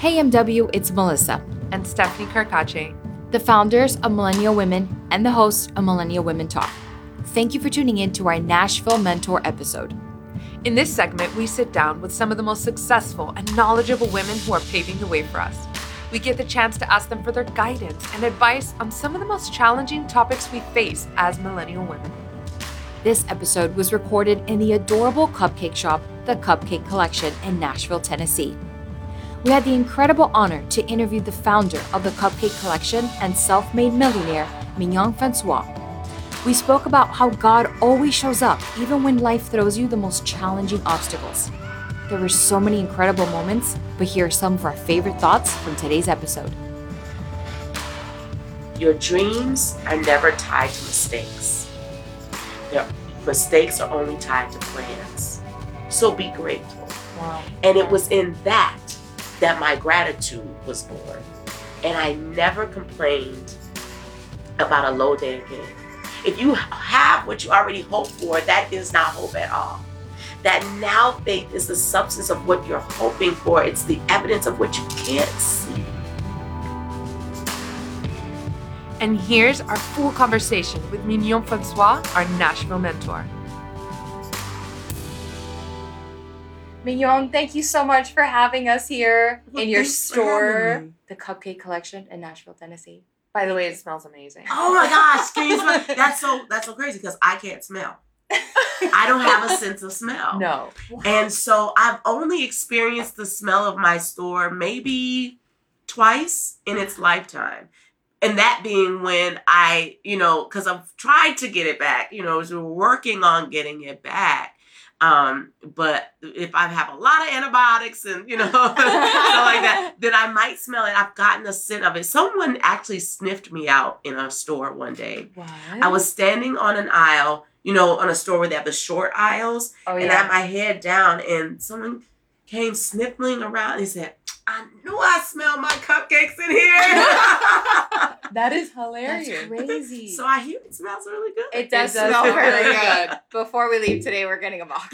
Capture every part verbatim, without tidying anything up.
Hey M W, it's Melissa. And Stephanie Carcache. The founders of Millennial Women and the hosts of Millennial Women Talk. Thank you for tuning in to our Nashville Mentor episode. In this segment, we sit down with some of the most successful and knowledgeable women who are paving the way for us. We get the chance to ask them for their guidance and advice on some of the most challenging topics we face as millennial women. This episode was recorded in the adorable cupcake shop, The Cupcake Collection in Nashville, Tennessee. We had the incredible honor to interview the founder of the Cupcake Collection and self-made millionaire, Mignon Francois. We spoke about how God always shows up, even when life throws you the most challenging obstacles. There were so many incredible moments, but here are some of our favorite thoughts from today's episode. Your dreams are never tied to mistakes. Your mistakes are only tied to plans. So be grateful. Wow. And it was in that that my gratitude was born. And I never complained about a low day again. If you have what you already hope for, that is not hope at all. That now faith is the substance of what you're hoping for. It's the evidence of what you can't see. And here's our full conversation with Mignon Francois, our Nashville mentor. Mignon, thank you so much for having us here Well, in your thanks for having store, me. The Cupcake Collection in Nashville, Tennessee. By the way, it smells amazing. Oh my gosh, can you smell? That's so that's so crazy because I can't smell. I don't have a sense of smell. No. And so I've only experienced the smell of my store maybe twice in its lifetime. And that being when I, you know, because I've tried to get it back, you know, so we're working on getting it back. Um, but if I have a lot of antibiotics and, you know, stuff like that, then I might smell it. I've gotten a scent of it. Someone actually sniffed me out in a store one day. What? I was standing on an aisle, you know, on a store where they have the short aisles. Oh, And I yeah. had my head down and someone came sniffling around and he said, I knew I smelled my cupcakes in here. That is That's hilarious. crazy. So I hear it smells really good. It does, It does smell smell really really good. Before we leave today, we're getting a box.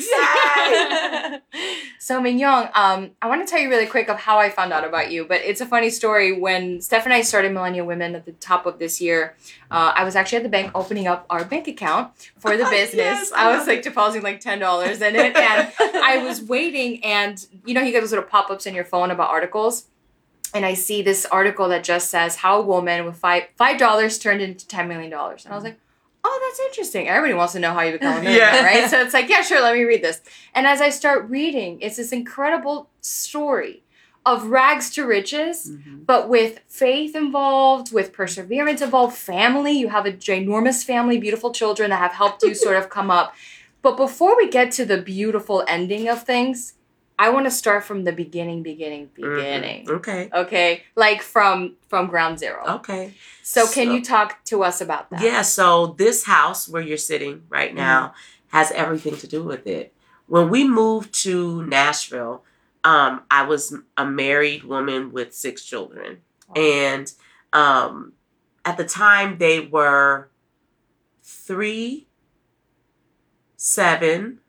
Yay! So Mignon, um, I want to tell you really quick of how I found out about you, but it's a funny story. When Steph and I started Millennial Women at the top of this year, uh, I was actually at the bank opening up our bank account for the business. Yes, I I was love like depositing like ten dollars in it, and I was waiting, and you know, you get those little pop-ups in your phone about articles. And I see this article that just says how a woman with five five dollars turned into ten million dollars. And I was like, oh, that's interesting. Everybody wants to know how you become a millionaire, Yeah. right? So it's like, yeah, sure, let me read this. And as I start reading, it's this incredible story of rags to riches, Mhm. but with faith involved, with perseverance involved, family. You have a ginormous family, beautiful children that have helped you sort of come up. But before we get to the beautiful ending of things, I want to start from the beginning, beginning, beginning. Mhm. Okay. Okay, like from from ground zero. Okay. So can So- you talk to us about that? Yeah, so this house where you're sitting right now has everything to do with it. When we moved to Nashville, um, I was a married woman with six children. Wow. And um, at the time, they were three, seven,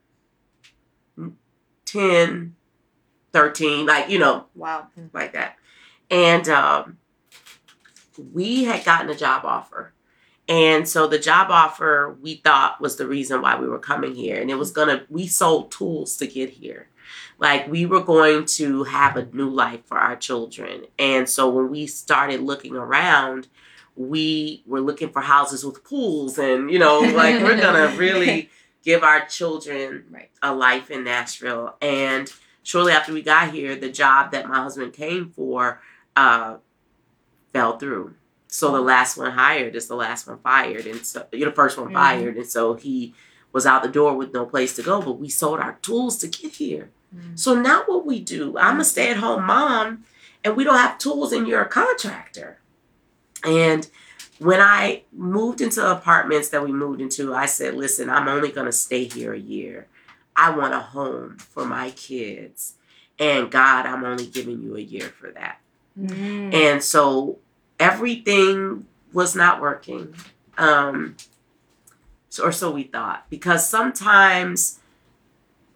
ten, thirteen, like, you know, Wow. like that. And um, we had gotten a job offer. And so the job offer we thought was the reason why we were coming here. And it was going to, we sold tools to get here. Like we were going to have a new life for our children. And so when we started looking around, we were looking for houses with pools and, you know, like we're going to really give our children Right. a life in Nashville. And shortly after we got here, the job that my husband came for uh, fell through. So the last one hired is the last one fired. And so you're the first one Mhm. fired. And so he was out the door with no place to go, but we sold our tools to get here. Mm. So now what we do, I'm a stay-at-home mom and we don't have tools and you're a contractor. And when I moved into the apartments that we moved into, I said, listen, I'm only going to stay here a year. I want a home for my kids. And God, I'm only giving you a year for that. Mm. And so everything was not working. Um, so, or so we thought. Because sometimes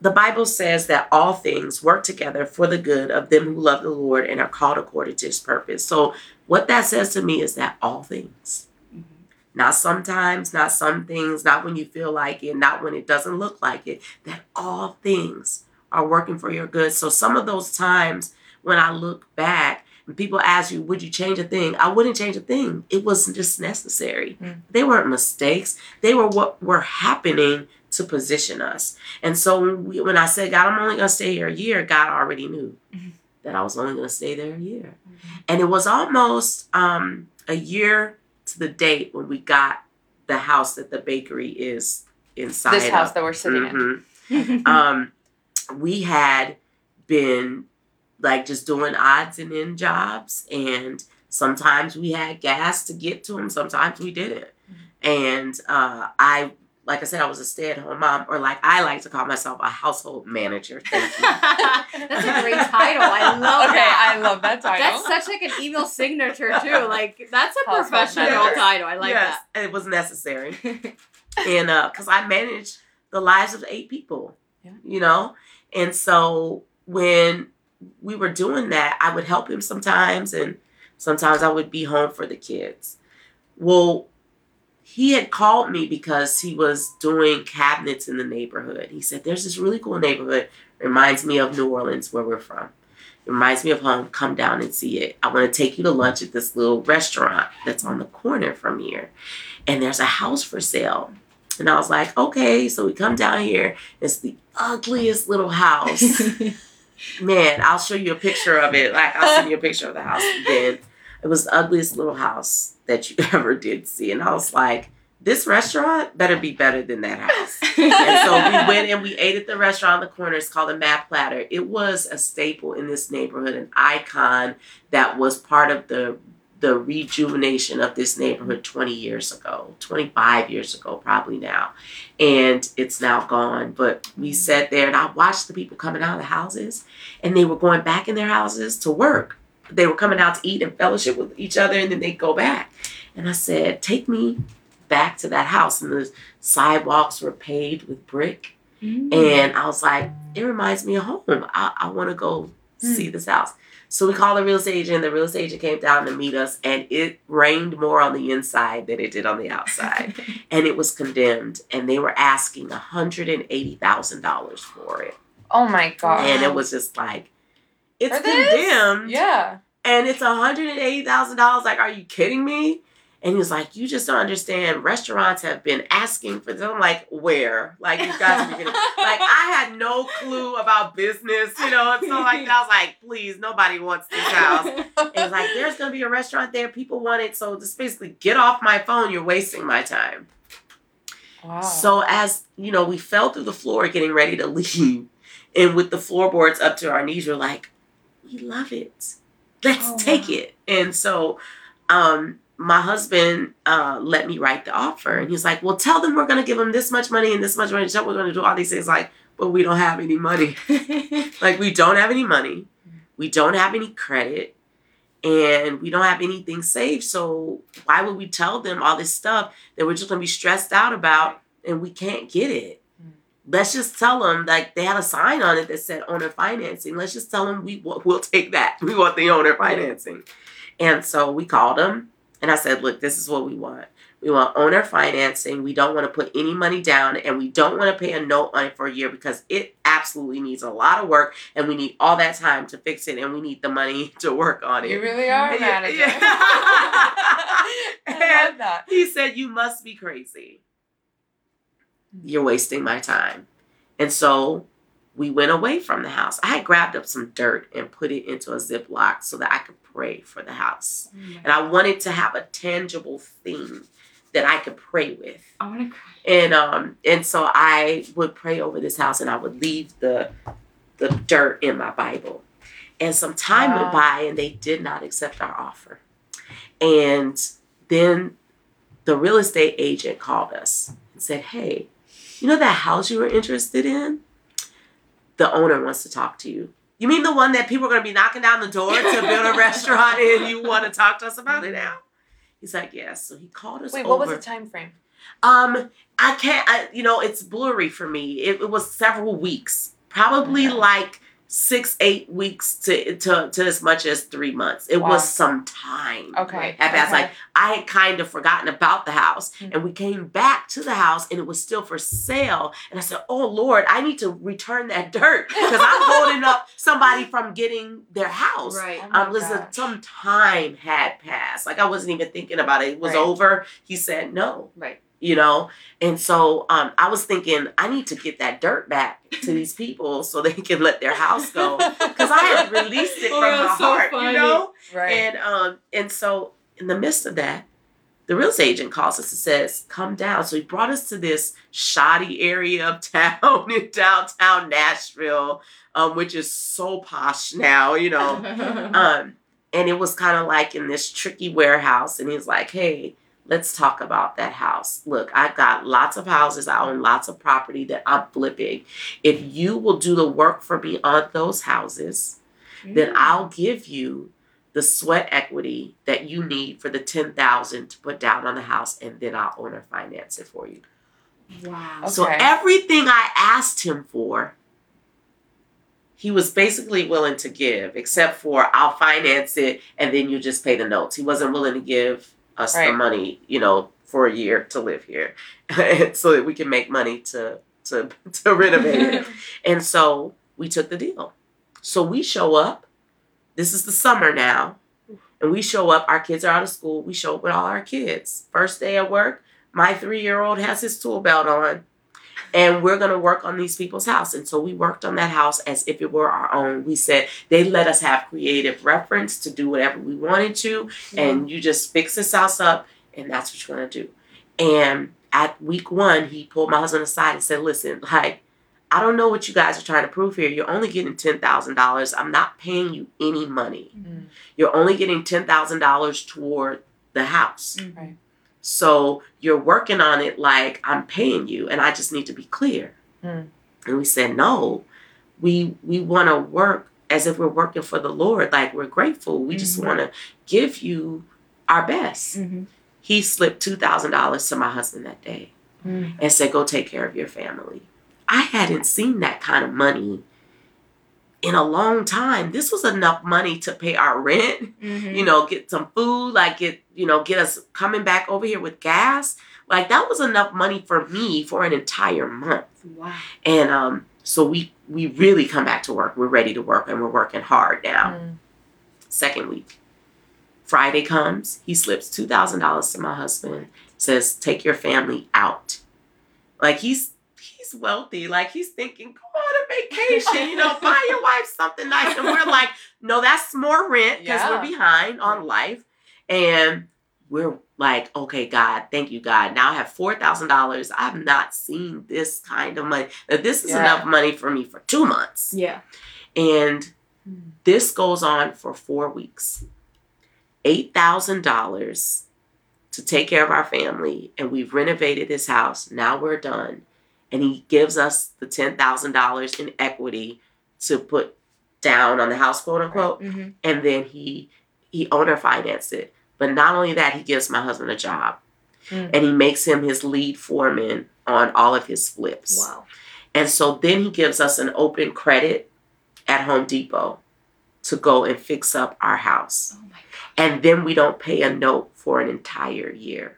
the Bible says that all things work together for the good of them who love the Lord and are called according to his purpose. So what that says to me is that all things, mm-hmm. not sometimes, not some things, not when you feel like it, not when it doesn't look like it, that all things are working for your good. So some of those times when I look back and people ask you, would you change a thing? I wouldn't change a thing. It wasn't just necessary. Mm. They weren't mistakes. They were what were happening to position us. And so when, we, when I said, God, I'm only going to stay here a year, God already knew mm-hmm. that I was only going to stay there a year. Mm-hmm. And it was almost um, a year to the date when we got the house that the bakery is inside This house of. that we're sitting mm-hmm. in. um, we had been like just doing odds and end jobs. And sometimes we had gas to get to them. Sometimes we didn't. Mm-hmm. And uh, I Like I said, I was a stay-at-home mom, or like I like to call myself a household manager. Thank you. That's a great title. I love okay, that. I love that title. That's such like an email signature too. Like that's a Household professional manager. title. I like yes, that. and it was necessary. and uh, because I managed the lives of eight people, yeah. you know, and so when we were doing that, I would help him sometimes, and sometimes I would be home for the kids. Well, he had called me because he was doing cabinets in the neighborhood. He said, there's this really cool neighborhood. Reminds me of New Orleans, where we're from. It reminds me of home. Come down and see it. I want to take you to lunch at this little restaurant that's on the corner from here. And there's a house for sale. And I was like, okay. So we come down here. It's the ugliest little house. Man, I'll show you a picture of it. Like, I'll send you a picture of the house. Then it was the ugliest little house that you ever did see. And I was like, this restaurant better be better than that house. And so we went and we ate at the restaurant on the corner. It's called the Mad Platter. It was a staple in this neighborhood, an icon that was part of the the rejuvenation of this neighborhood twenty years ago, twenty-five years ago, probably now. And it's now gone. But we sat there and I watched the people coming out of the houses, and they were going back in their houses to work. They were coming out to eat and fellowship with each other, and then they'd go back. And I said, take me back to that house. And the sidewalks were paved with brick. Mm. And I was like, it reminds me of home. I, I want to go mm. see this house. So we called the real estate agent. The real estate agent came down to meet us, and it rained more on the inside than it did on the outside. And it was condemned, and they were asking one hundred eighty thousand dollars for it. Oh my God. And it was just like, it's for this? condemned. Yeah. And it's one hundred eighty thousand dollars. Like, are you kidding me? And he was like, you just don't understand. Restaurants have been asking for them. I'm like, where? Like, you've got to be kidding. Like, I had no clue about business, you know. And so, like, I was like, please, nobody wants this house. And he was like, there's going to be a restaurant there. People want it. So just basically get off my phone. You're wasting my time. Wow. So as, you know, we fell through the floor getting ready to leave. And with the floorboards up to our knees, we're like, we love it. Let's oh, take wow. it. And so um, my husband uh, let me write the offer. And he's like, well, tell them we're going to give them this much money and this much money. Tell them we're going to do all these things. Like, but we don't have any money. Like, we don't have any money. We don't have any credit. And we don't have anything saved. So why would we tell them all this stuff that we're just going to be stressed out about and we can't get it? Let's just tell them, like, they had a sign on it that said owner financing. Let's just tell them we, we'll take that. We want the owner financing. And so we called them, and I said, look, this is what we want. We want owner financing. We don't want to put any money down, and we don't want to pay a note on it for a year because it absolutely needs a lot of work, and we need all that time to fix it, and we need the money to work on it. You really are a manager. Yeah. I love that. He said, you must be crazy. You're wasting my time. And so we went away from the house. I had grabbed up some dirt and put it into a Ziploc so that I could pray for the house. Oh, and I wanted to have a tangible thing that I could pray with. I want to cry. And um and so I would pray over this house, and I would leave the the dirt in my Bible. And some time wow. went by, and they did not accept our offer. And then the real estate agent called us and said, hey, you know that house you were interested in? The owner wants to talk to you. You mean the one that people are going to be knocking down the door to build a restaurant and you want to talk to us about it now? He's like, yes. So he called us Wait, over. what was the time frame? Um, I can't, I, you know, it's blurry for me. It, it was several weeks. Probably Okay. like six, eight weeks to, to, to as much as three months. It Wow. was some time. Okay. Had passed. Okay. Like I had kind of forgotten about the house, Mhm. and we came back to the house, and it was still for sale. And I said, "Oh Lord, I need to return that dirt because I'm holding up somebody from getting their house." Right. Oh my Um, listen, gosh. some time had passed. Like I wasn't even thinking about it. It was Right. over. He said no. Right. You know, and so um, I was thinking I need to get that dirt back to these people so they can let their house go because I had released it Oh, from that's my so heart. funny. You know. Right. And um and so in the midst of that, the real estate agent calls us and says, "Come down." So he brought us to this shoddy area of town in downtown Nashville, um, which is so posh now, you know. um, and it was kind of like in this tricky warehouse. And he's like, "Hey, let's talk about that house. Look, I've got lots of houses. I own lots of property that I'm flipping. If you will do the work for me on those houses, then I'll give you the sweat equity that you need for the ten thousand dollars to put down on the house, and then I'll owner finance it for you." Wow. So Okay. everything I asked him for, he was basically willing to give, except for I'll finance it and then you just pay the notes. He wasn't willing to give us the Right. money, you know, for a year to live here so that we can make money to to to renovate it. And so we took the deal. So we show up. This is the summer now. And we show up. Our kids are out of school. We show up with all our kids. First day at work, my three-year-old has his tool belt on. And we're going to work on these people's house. And so we worked on that house as if it were our own. We said they let us have creative reference to do whatever we wanted to. And you just fix this house up. And that's what you're going to do. And at week one, he pulled my husband aside and said, "Listen, like, I don't know what you guys are trying to prove here. You're only getting ten thousand dollars. I'm not paying you any money. Mm. You're only getting ten thousand dollars toward the house. Right. So you're working on it like I'm paying you, and I just need to be clear." Mm. And we said, "No, we we want to work as if we're working for the Lord. Like we're grateful. We just Mhm. want to give you our best." Mm-hmm. He slipped two thousand dollars to my husband that day Mm. and said, "Go take care of your family." I hadn't seen that kind of money in a long time. This was enough money to pay our rent, Mm-hmm. you know, get some food, like get, you know, get us coming back over here with gas. Like that was enough money for me for an entire month. Wow. And um, so we we really come back to work. We're ready to work and we're working hard now. Mm. Second week. Friday comes, he slips two thousand dollars to my husband, says, "Take your family out." Like he's he's wealthy. Like he's thinking, go on a vacation, you know, buy your wife something nice. And we're like, no, that's more rent because Yeah. we're behind on life. And we're like, okay, God, thank you, God. Now I have four thousand dollars. I've not seen this kind of money. Now, this is Yeah. enough money for me for two months. Yeah. And Mm. this goes on for four weeks. eight thousand dollars to take care of our family. And we've renovated this house. Now we're done. And he gives us the ten thousand dollars in equity to put down on the house, quote unquote. Mm-hmm. And then he he owner financed it. But not only that, he gives my husband a job. Mm. And he makes him his lead foreman on all of his flips. Wow. And so then he gives us an open credit at Home Depot to go and fix up our house. Oh my God. And then we don't pay a note for an entire year.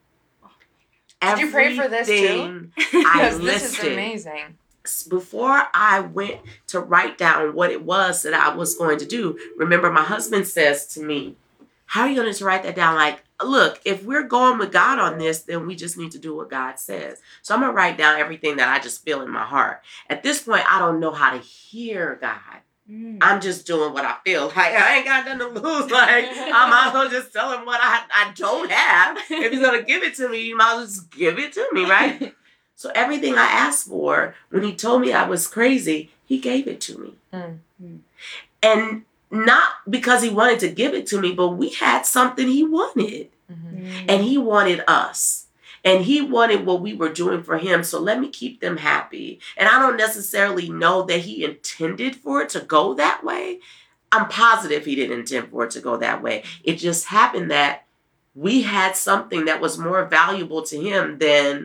Did you pray for this too? Everything I Because this is listed. amazing. Before I went to write down what it was that I was going to do, remember my husband says to me, "How are you going to write that down?" Like, look, if we're going with God on this, then we just need to do what God says. So I'm going to write down everything that I just feel in my heart. At this point, I don't know how to hear God. Mm. I'm just doing what I feel. Like, I ain't got nothing to lose. Like, I might as well just tell him what I, I don't have. If he's going to give it to me, you might as well just give it to me, right? So everything I asked for, when he told me I was crazy, he gave it to me. Mm. Mm. And not because he wanted to give it to me, but we had something he wanted. Mhm. Mm. And he wanted us. And he wanted what we were doing for him. So let me keep them happy. And I don't necessarily know that he intended for it to go that way. I'm positive he didn't intend for it to go that way. It just happened that we had something that was more valuable to him than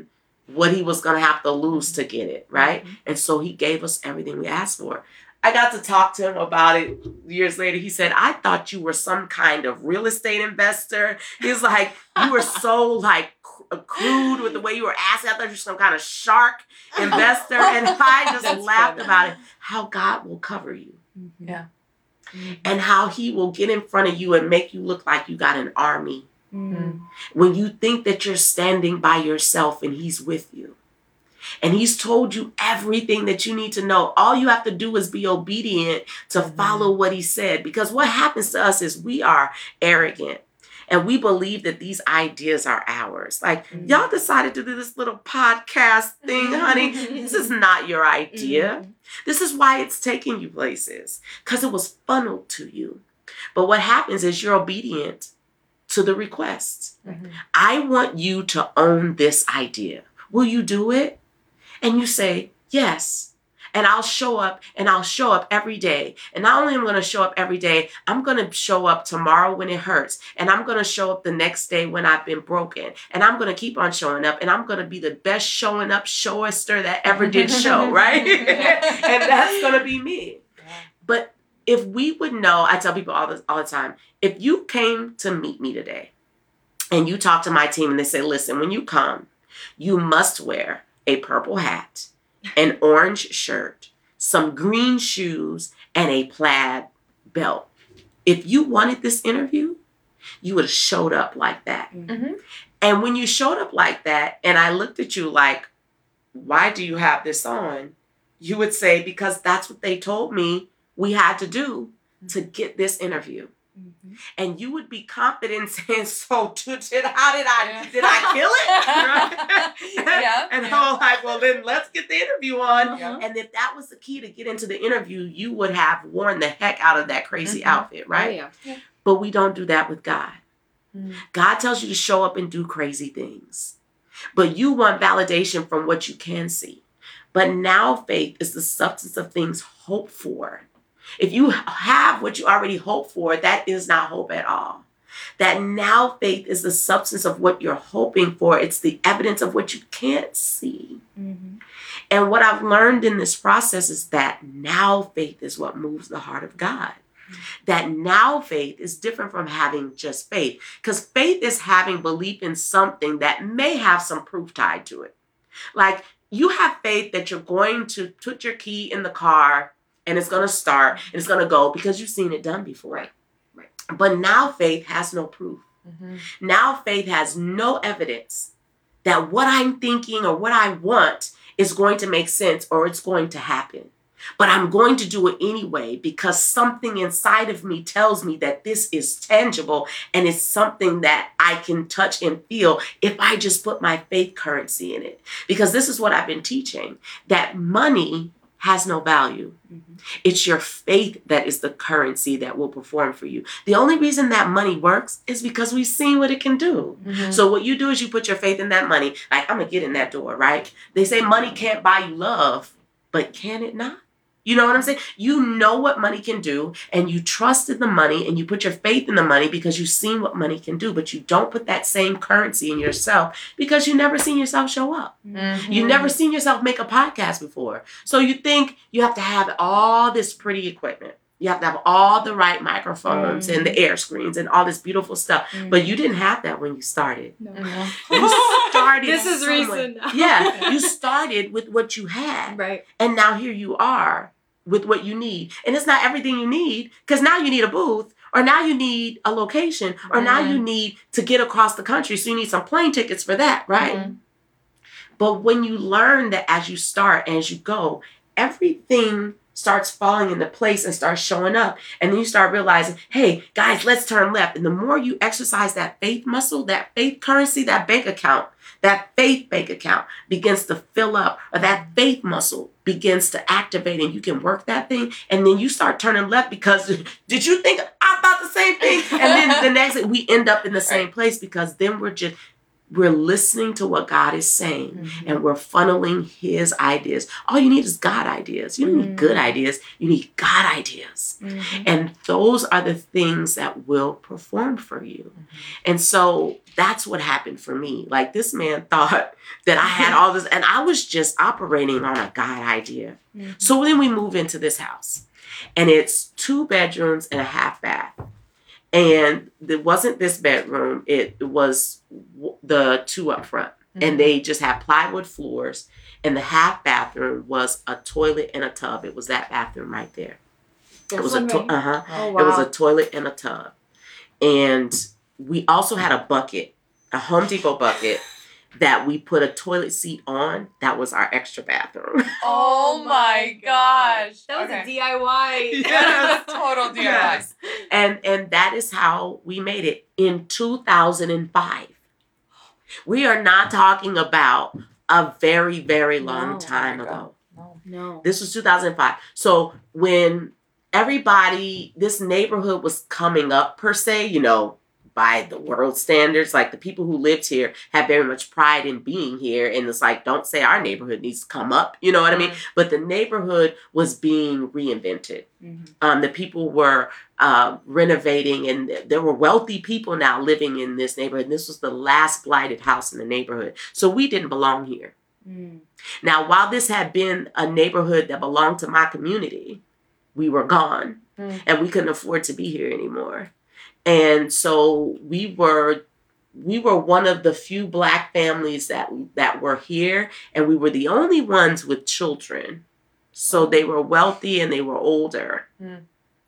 what he was going to have to lose to get it, right? Mm-hmm. And so he gave us everything we asked for. I got to talk to him about it years later. He said, I thought you were some kind of real estate investor. He's like, you were so like crude with the way you were asking. I thought you were some kind of shark investor. And I just That's laughed funny. About it. How God will cover you. Mm-hmm. Yeah. Mm-hmm. And how he will get in front of you and make you look like you got an army. Mm-hmm. When you think that you're standing by yourself and he's with you. And he's told you everything that you need to know. All you have to do is be obedient to mm-hmm. follow what he said. Because what happens to us is we are arrogant. And we believe that these ideas are ours. Like, mm-hmm. y'all decided to do this little podcast thing, honey. This is not your idea. Mm-hmm. This is why it's taking you places. Because it was funneled to you. But what happens is you're obedient to the request. Mm-hmm. I want you to own this idea. Will you do it? And you say, yes. And I'll show up and I'll show up every day. And not only am I going to show up every day, I'm going to show up tomorrow when it hurts. And I'm going to show up the next day when I've been broken. And I'm going to keep on showing up. And I'm going to be the best showing up showister that ever did show, right? And that's going to be me. But if we would know, I tell people all, this, all the time, if you came to meet me today and you talk to my team and they say, listen, when you come, you must wear a purple hat, an orange shirt, some green shoes, and a plaid belt. If you wanted this interview, you would have showed up like that. Mm-hmm. And when you showed up like that, and I looked at you like, why do you have this on? You would say, because that's what they told me we had to do to get this interview. Mm-hmm. And you would be confident saying, so did, how did I, yeah. did I kill it? Right? yeah, and yeah. I was like, well, then let's get the interview on. Uh-huh. And if that was the key to get into the interview, you would have worn the heck out of that crazy mm-hmm. outfit, right? Oh, yeah. Yeah. But we don't do that with God. Mm-hmm. God tells you to show up and do crazy things. But you want validation from what you can see. But now faith is the substance of things hoped for. If you have what you already hope for, that is not hope at all. That now faith is the substance of what you're hoping for. It's the evidence of what you can't see. Mm-hmm. And what I've learned in this process is that now faith is what moves the heart of God. Mm-hmm. That now faith is different from having just faith. Because faith is having belief in something that may have some proof tied to it. Like you have faith that you're going to put your key in the car and it's going to start and it's going to go because you've seen it done before. Right. Right. But now faith has no proof. Mm-hmm. Now faith has no evidence that what I'm thinking or what I want is going to make sense or it's going to happen. But I'm going to do it anyway because something inside of me tells me that this is tangible and it's something that I can touch and feel if I just put my faith currency in it. Because this is what I've been teaching, that money has no value. Mm-hmm. It's your faith that is the currency that will perform for you. The only reason that money works is because we've seen what it can do. Mm-hmm. So what you do is you put your faith in that money. Like, I'm going to get in that door, right? They say money can't buy you love, but can it not? You know what I'm saying? You know what money can do and you trust in the money and you put your faith in the money because you've seen what money can do, but you don't put that same currency in yourself because you've never seen yourself show up. Mm-hmm. You've never seen yourself make a podcast before. So you think you have to have all this pretty equipment. You have to have all the right microphones mm-hmm. and the air screens and all this beautiful stuff. Mm-hmm. But you didn't have that when you started. No. You started. This is recent. Yeah. You started with what you had. Right. And now here you are with what you need. And it's not everything you need because now you need a booth or now you need a location or mm-hmm. now you need to get across the country. So you need some plane tickets for that, right? Mm-hmm. But when you learn that as you start and as you go, everything starts falling into place and starts showing up. And then you start realizing, hey, guys, let's turn left. And the more you exercise that faith muscle, that faith currency, that bank account, that faith bank account begins to fill up, or that faith muscle begins to activate and you can work that thing. And then you start turning left because did you think I thought the same thing? And then the next thing we end up in the same place because then we're just, we're listening to what God is saying Mhm. and we're funneling his ideas. All you need is God ideas. You don't need good ideas. You need God ideas. Mhm. And those are the things that will perform for you. And so that's what happened for me. Like, this man thought that I had all this, and I was just operating on a God idea. Mhm. So then we move into this house, and it's two bedrooms and a half bath. And it wasn't this bedroom, it was w- the two up front. And they just had plywood floors, and the half bathroom was a toilet and a tub. It was that bathroom right there. It was a to- uh-huh. Oh, It was wow. a toilet and a tub. And we also had a bucket, a Home Depot bucket that we put a toilet seat on. That was our extra bathroom. Oh my gosh. That was Okay. a D I Y. Yes. Total D I Y. Yes. And and that is how we made it in two thousand five. We are not talking about a very, very long No. time Oh my God. ago. No. No. This was two thousand five. So when everybody, this neighborhood was coming up per se, you know, by the world standards, like the people who lived here had very much pride in being here. And it's like, don't say our neighborhood needs to come up. You know what I mean? But the neighborhood was being reinvented. Mhm. Um, the people were uh, renovating, and there were wealthy people now living in this neighborhood. And this was the last blighted house in the neighborhood. So we didn't belong here. Mm. Now, while this had been a neighborhood that belonged to my community, we were gone Mm. and we couldn't afford to be here anymore. And so we were we were one of the few Black families that that were here, and we were the only ones with children. So they were wealthy and they were older. Mm.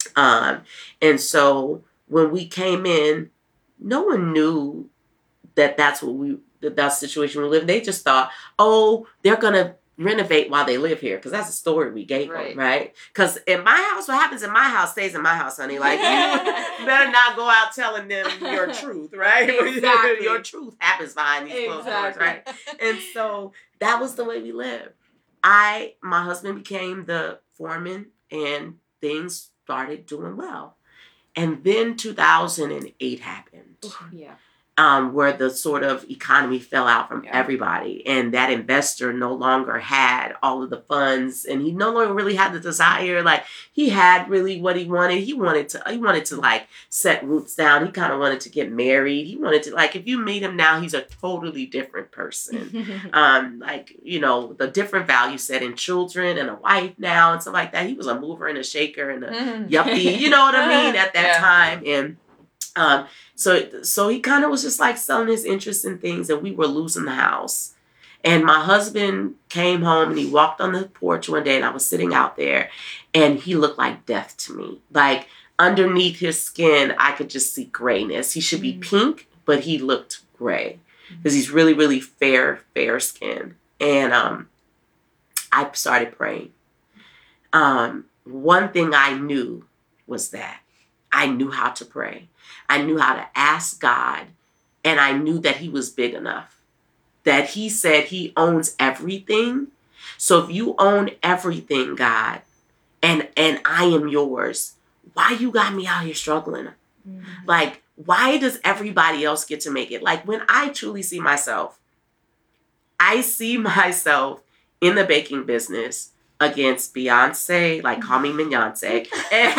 Um, and so when we came in, no one knew that that's what we that that's the situation we live in. They just thought, oh, they're gonna renovate while they live here, because that's the story we gave Right. them, right? Because in my house, what happens in my house stays in my house, honey. Like, you better not go out telling them your truth, right? Exactly. Your truth happens behind these closed doors, Exactly. right? And so that was the way we lived. I, my husband became the foreman, and things started doing well. And then two thousand eight happened. Yeah. Um, where the sort of economy fell out from Yeah. everybody, and that investor no longer had all of the funds, and he no longer really had the desire. Like, he had really what he wanted. He wanted to, he wanted to like set roots down. He kind of wanted to get married. He wanted to, like, if you meet him now, he's a totally different person. um, like, you know, the different value set in children and a wife now and stuff like that. He was a mover and a shaker and a Mm. yuppie, you know what I mean, at that Yeah. time. And um, so so he kind of was just like selling his interest in things, and we were losing the house. And my husband came home and he walked on the porch one day, and I was sitting out there, and he looked like death to me. Like, underneath his skin, I could just see grayness. He should be Mm. pink, but he looked gray because he's really, really fair, fair skin. And um, I started praying. Um, one thing I knew was that I knew how to pray. I knew how to ask God, and I knew that he was big enough. That he said he owns everything. So if you own everything, God, and and I am yours, why you got me out here struggling? Mhm. Like, why does everybody else get to make it? Like, when I truly see myself, I see myself in the baking business against Beyonce, like, call me Beyonce.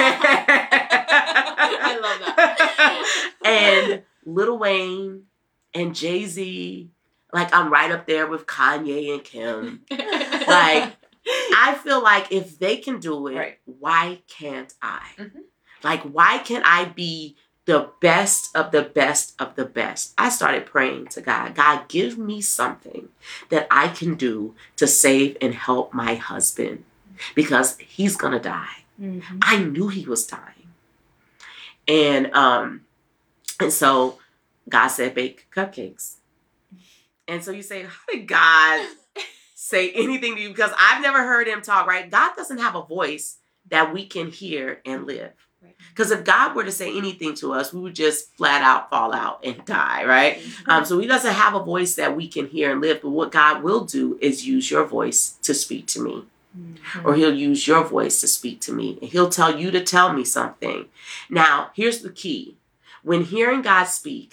I love that. And Lil Wayne and Jay-Z. Like, I'm right up there with Kanye and Kim. Like, I feel like if they can do it, Right. why can't I? Mhm. Like, why can't I be the best of the best of the best? I started praying to God. God, give me something that I can do to save and help my husband, because he's going to die. Mhm. I knew he was dying. And um, and so God said, bake cupcakes. And so you say, how did God say anything to you? Because I've never heard him talk, right? God doesn't have a voice that we can hear and live. Right. Because if God were to say anything to us, we would just flat out fall out and die, right? Um, so he doesn't have a voice that we can hear and live. But what God will do is use your voice to speak to me. Mhm. Or he'll use your voice to speak to me. And he'll tell you to tell me something. Now, here's the key. When hearing God speak,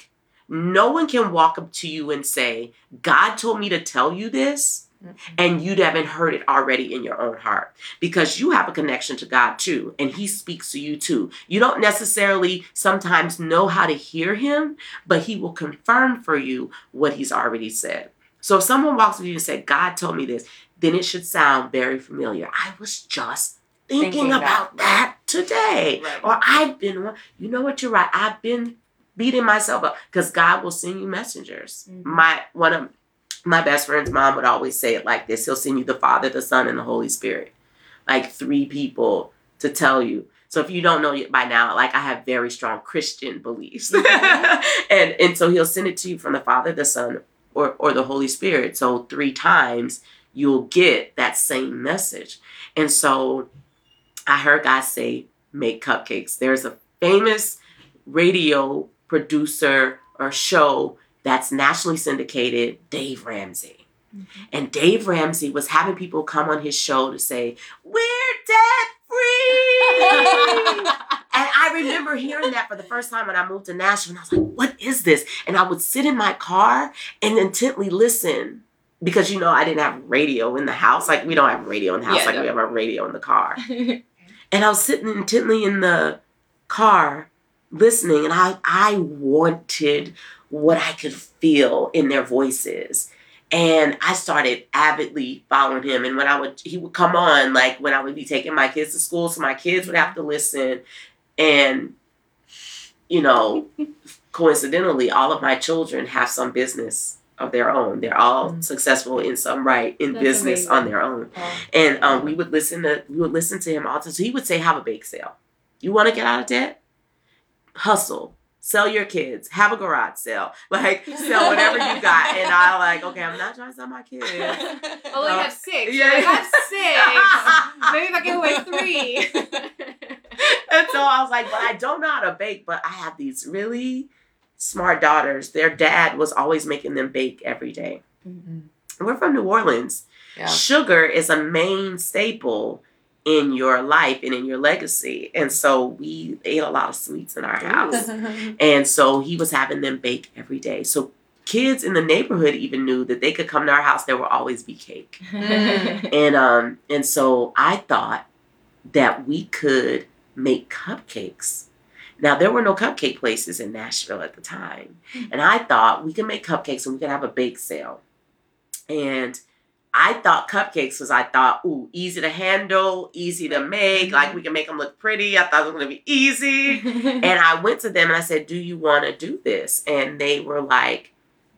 No one can walk up to you and say, God told me to tell you this, and you haven't heard it already in your own heart, because you have a connection to God too, and he speaks to you too. You don't necessarily sometimes know how to hear him, but he will confirm for you what he's already said. So if someone walks up to you and says, God told me this, then it should sound very familiar. I was just thinking, Thinking about that, that today. Right. Or I've been, you know what, you're right. I've been beating myself up, because God will send you messengers. Mm-hmm. My one of my best friend's mom would always say it like this. He'll send you the Father, the Son, and the Holy Spirit. Like three people to tell you. So if you don't know it by now, like I have very strong Christian beliefs. and and so he'll send it to you from the Father, the Son, or, or the Holy Spirit. So three times you'll get that same message. And so I heard God say, make cupcakes. There's a famous radio producer or show that's nationally syndicated, Dave Ramsey. Mm-hmm. And Dave Ramsey was having people come on his show to say, we're debt free. And I remember hearing that for the first time when I moved to Nashville. And I was like, what is this? And I would sit in my car and intently listen, because, you know, I didn't have radio in the house. Like, we don't have radio in the house. Yeah, like no. we have our radio in the car. And I was sitting intently in the car listening, and I, I wanted what I could feel in their voices. And I started avidly following him. And when I would, he would come on, like when I would be taking my kids to school, so my kids would have to listen. And, you know, coincidentally, all of my children have some business of their own. They're all mm-hmm. successful in some right, in That's business amazing. on their own. Oh. And um, we would listen to, we would listen to him all the time. So he would say, have a bake sale. You want to get out of debt? Hustle. Sell your kids. Have a garage sale. Like, sell whatever you got. And I like, okay, I'm not trying to sell my kids. I only Uh, have six. yeah. Yeah. I have six. Maybe if I give away three. And so I was like, but I don't know how to bake, but I have these really smart daughters. Their dad was always making them bake every day. Mm-hmm. We're from New Orleans. Yeah. Sugar is a main staple in your life and in your legacy. And so we ate a lot of sweets in our house. And so he was having them bake every day. So kids in the neighborhood even knew that they could come to our house. There will always be cake. And um, and so I thought that we could make cupcakes. Now, there were no cupcake places in Nashville at the time. And I thought we could make cupcakes and we could have a bake sale. And I thought cupcakes was, I thought, ooh, easy to handle, easy to make. Like, we can make them look pretty. I thought it was going to be easy. And I went to them and I said, do you want to do this? And they were like,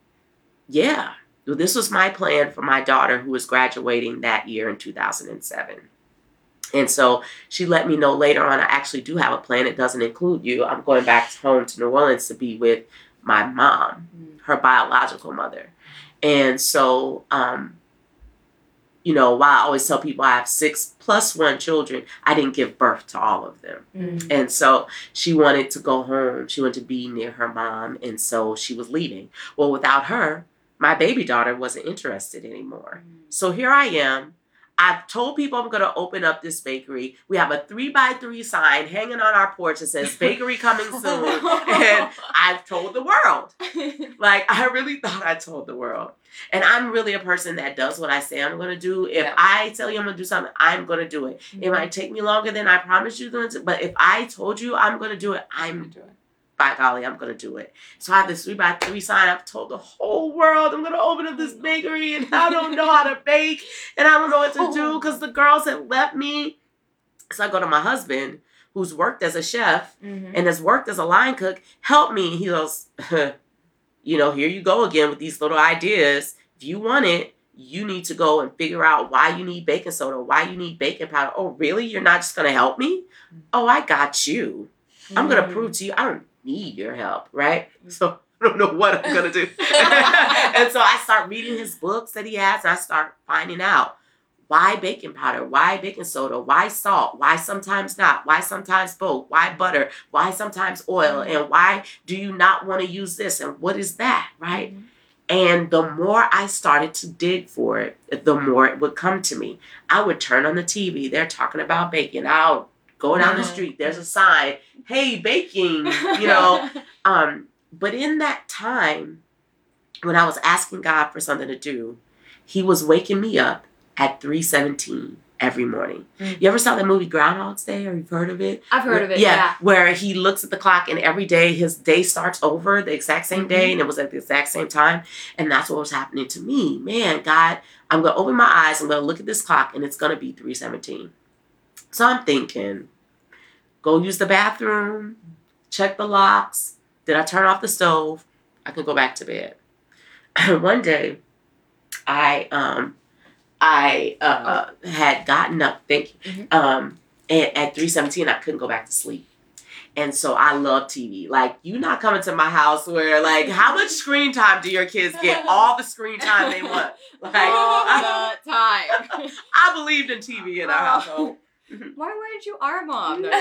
yeah. Well, this was my plan for my daughter who was graduating that year in two thousand seven. And so she let me know later on, I actually do have a plan. It doesn't include you. I'm going back home to New Orleans to be with my mom, her biological mother. And so, um, you know, while I always tell people I have six plus one children, I didn't give birth to all of them. Mm-hmm. And so she wanted to go home. She wanted to be near her mom. And so she was leaving. Well, without her, my baby daughter wasn't interested anymore. Mm-hmm. So here I am. I've told people I'm going to open up this bakery. We have a three by three sign hanging on our porch that says bakery coming soon. And I've told the world. Like, I really thought I told the world. And I'm really a person that does what I say I'm going to do. If yeah. I tell you I'm going to do something, I'm going to do it. Mm-hmm. It might take me longer than I promised you. But if I told you I'm going to do it, I'm going to do it. By golly, I'm going to do it. So I have this three by three sign. I've told the whole world I'm going to open up this bakery and I don't know how to bake and I don't know what to do because the girls have left me. So I go to my husband who's worked as a chef mm-hmm. and has worked as a line cook. Help me. He goes, you know, here you go again with these little ideas. If you want it, you need to go and figure out why you need baking soda, why you need baking powder. Oh, really? You're not just going to help me? Oh, I got you. Mm-hmm. I'm going to prove to you I don't need your help, right? So I don't know what I'm going to do. And so I start reading his books that he has, and I start finding out why baking powder, why baking soda, why salt, why sometimes not, why sometimes both, why butter, why sometimes oil, and why do you not want to use this, and what is that, right? Mm-hmm. And the more I started to dig for it, the more it would come to me. I would turn on the T V, they're talking about baking, I'll go down the street, there's a sign, hey, baking, you know. Um, but in that time, when I was asking God for something to do, he was waking me up at three seventeen every morning. Mm. You ever saw that movie Groundhog's Day, or you've heard of it? I've heard where, of it, yeah, yeah. Where he looks at the clock and every day his day starts over the exact same Mm-hmm. day, and it was at the exact same time. And that's what was happening to me. Man, God, I'm going to open my eyes, I'm going to look at this clock, and it's going to be three seventeen. So I'm thinking, go use the bathroom, check the locks. Did I turn off the stove? I could go back to bed. One day, I um, I uh, had gotten up, thank you, mm-hmm. um, at, at three seventeen, I couldn't go back to sleep. And so I love T V. Like, you not coming to my house where, like, how much screen time do your kids get? All the screen time they want. Like, all I, the time. I believed in T V in our household. Why weren't you our mom? And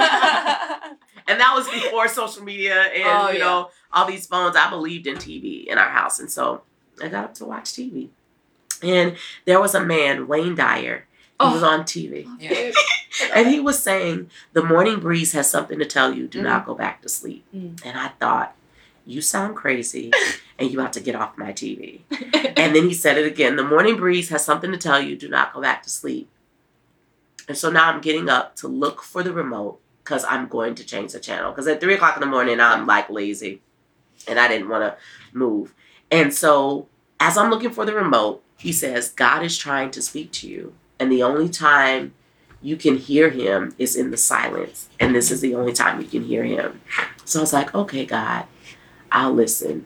that was before social media and, oh, you yeah. know, all these phones. I believed in T V in our house. And so I got up to watch T V. And there was a man, Wayne Dyer. He oh. was on T V. Yeah. And he was saying, the morning breeze has something to tell you. Do mm-hmm. not go back to sleep. Mm. And I thought, you sound crazy and you have to get off my T V. And then he said it again. The morning breeze has something to tell you. Do not go back to sleep. And so now I'm getting up to look for the remote because I'm going to change the channel. Because at three o'clock in the morning, I'm like lazy and I didn't want to move. And so as I'm looking for the remote, he says, God is trying to speak to you. And the only time you can hear him is in the silence. And this is the only time you can hear him. So I was like, okay, God, I'll listen.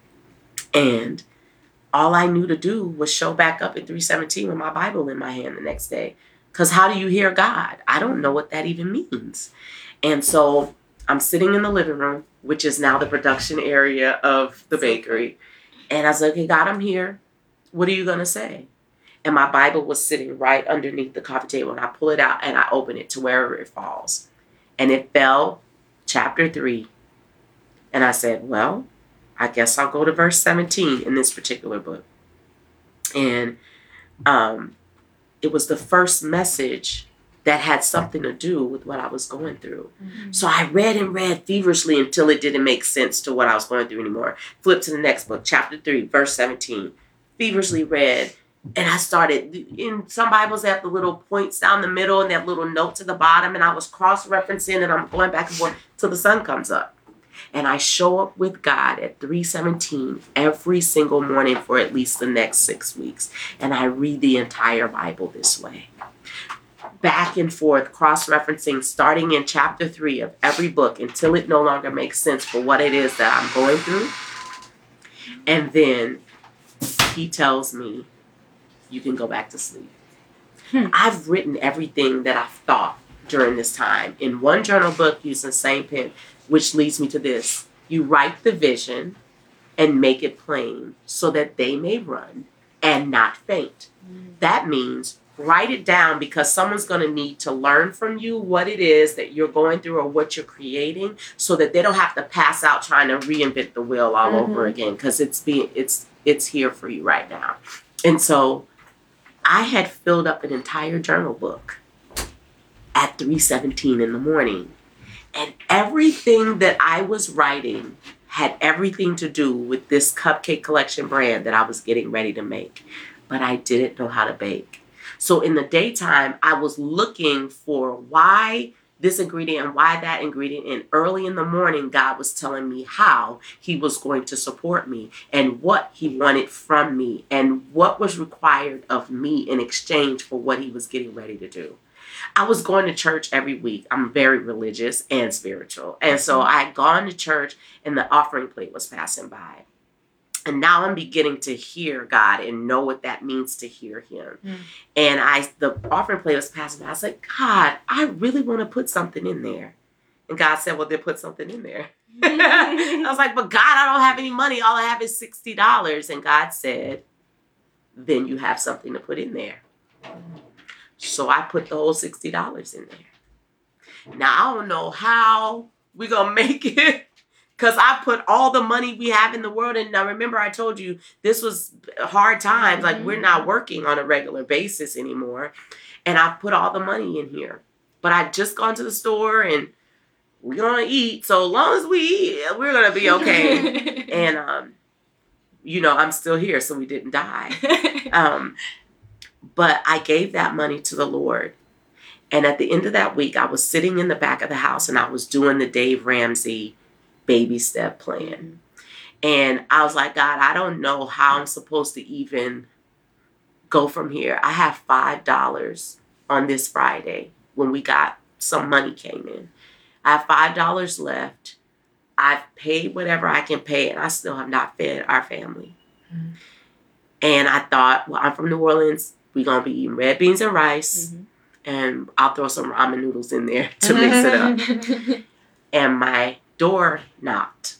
And all I knew to do was show back up at three seventeen with my Bible in my hand the next day. Because how do you hear God? I don't know what that even means. And so I'm sitting in the living room, which is now the production area of the bakery. And I was like, okay, God, I'm here. What are you going to say? And my Bible was sitting right underneath the coffee table. And I pull it out and I open it to wherever it falls. And it fell, chapter three. And I said, well, I guess I'll go to verse seventeen in this particular book. And um, it was the first message that had something to do with what I was going through. Mm-hmm. So I read and read feverishly until it didn't make sense to what I was going through anymore. Flip to the next book, chapter three, verse seventeen. Feverishly read. And I started, in some Bibles, they have the little points down the middle and they have little notes at the bottom. And I was cross-referencing and I'm going back and forth till the sun comes up. And I show up with God at three seventeen every single morning for at least the next six weeks. And I read the entire Bible this way. Back and forth, cross-referencing, starting in chapter three of every book until it no longer makes sense for what it is that I'm going through. And then he tells me, you can go back to sleep. Hmm. I've written everything that I've thought during this time in one journal book using the same pen, which leads me to this. You write the vision and make it plain so that they may run and not faint. Mm. That means write it down because someone's going to need to learn from you what it is that you're going through or what you're creating so that they don't have to pass out trying to reinvent the wheel all mm-hmm. over again because it's being it's it's here for you right now. And so I had filled up an entire journal book at three seventeen in the morning. And everything that I was writing had everything to do with this Cupcake Collection brand that I was getting ready to make. But I didn't know how to bake. So in the daytime, I was looking for why this ingredient and why that ingredient. And early in the morning, God was telling me how he was going to support me and what he wanted from me and what was required of me in exchange for what he was getting ready to do. I was going to church every week. I'm very religious and spiritual. And so I had gone to church and the offering plate was passing by. And now I'm beginning to hear God and know what that means to hear him. Mm. And I, the offering plate was passing by. I was like, God, I really want to put something in there. And God said, well, then put something in there. I was like, but God, I don't have any money. All I have is sixty dollars. And God said, then you have something to put in there. So I put the whole sixty dollars in there. Now, I don't know how we're going to make it. Because I put all the money we have in the world. And now remember, I told you this was hard times. Like, we're not working on a regular basis anymore. And I put all the money in here. But I'd just gone to the store and we're going to eat. So as long as we eat, we're going to be okay. And, um, you know, I'm still here, so we didn't die. Um, but I gave that money to the Lord. And at the end of that week, I was sitting in the back of the house and I was doing the Dave Ramsey baby step plan. And I was like, God, I don't know how I'm supposed to even go from here. I have five dollars on this Friday when we got some money came in. I have five dollars left. I've paid whatever I can pay, and I still have not fed our family. Mm-hmm. And I thought, well, I'm from New Orleans. We're going to be eating red beans and rice, mm-hmm. and I'll throw some ramen noodles in there to mix it up. And my door knocked.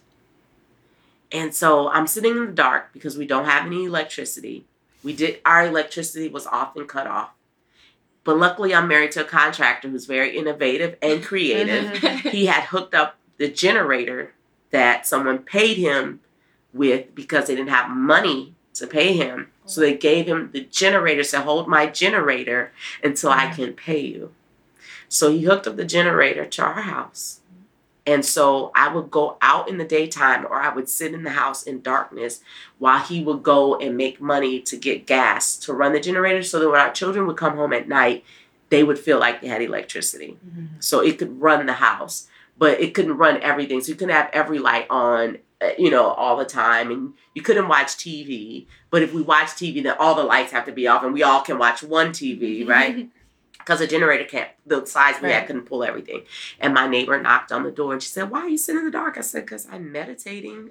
And so I'm sitting in the dark because we don't have any electricity. We did our electricity was often cut off. But luckily, I'm married to a contractor who's very innovative and creative. He had hooked up the generator that someone paid him with because they didn't have money to pay him. So they gave him the generator, said, hold my generator until I can pay you. So he hooked up the generator to our house. And so I would go out in the daytime or I would sit in the house in darkness while he would go and make money to get gas to run the generator so that when our children would come home at night, they would feel like they had electricity. Mm-hmm. So it could run the house, but it couldn't run everything. So you couldn't have every light on, you know, all the time. And you couldn't watch T V. But if we watch T V, then all the lights have to be off and we all can watch one T V, right? Because the generator can't, the size we right. had couldn't pull everything. And my neighbor knocked on the door and she said, why are you sitting in the dark? I said, because I'm meditating.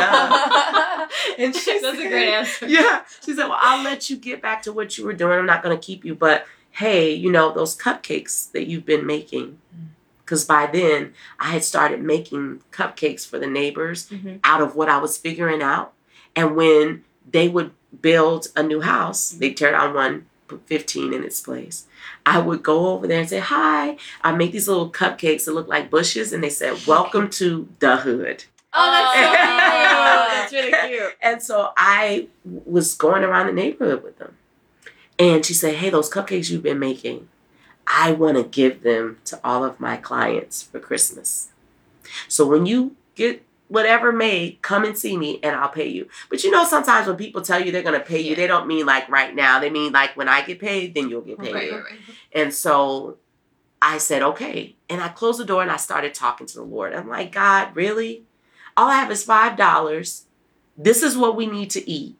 And she That's said, a great answer. Yeah. She said, well, I'll let you get back to what you were doing. I'm not going to keep you. But hey, you know, those cupcakes that you've been making. Because by then I had started making cupcakes for the neighbors mm-hmm. out of what I was figuring out. And when they would build a new house, they'd tear down one, put fifteen in its place. I would go over there and say, hi. I make these little cupcakes that look like bushes. And they said, welcome to the hood. Oh, that's so cute. That's really cute. And so I was going around the neighborhood with them. And she said, hey, those cupcakes you've been making, I want to give them to all of my clients for Christmas. So when you get whatever made, come and see me and I'll pay you. But you know, sometimes when people tell you they're going to pay you, yeah. they don't mean like right now. They mean like when I get paid, then you'll get paid. Right, right, right. And so I said, okay. And I closed the door and I started talking to the Lord. I'm like, God, really? All I have is five dollars. This is what we need to eat.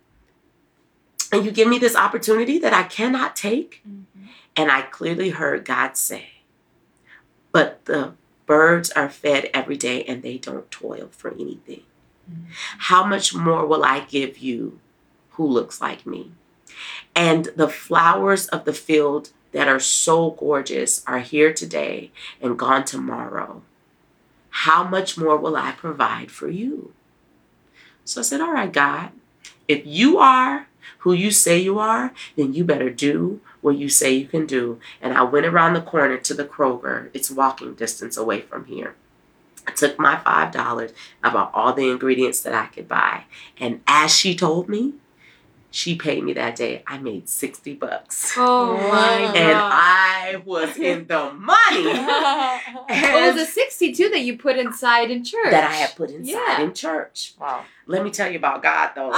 And you give me this opportunity that I cannot take? Mm-hmm. And I clearly heard God say, but the birds are fed every day and they don't toil for anything. Mm-hmm. How much more will I give you who looks like me? And the flowers of the field that are so gorgeous are here today and gone tomorrow. How much more will I provide for you? So I said, all right, God, if you are who you say you are, then you better do what you say you can do. And I went around the corner to the Kroger. It's walking distance away from here. I took my five dollars, I bought all the ingredients that I could buy. And as she told me, she paid me that day. I made sixty bucks. Oh my God. And I was in the money. It was a sixty-two that you put inside in church. That I had put inside yeah. in church. Wow. Let me tell you about God, though.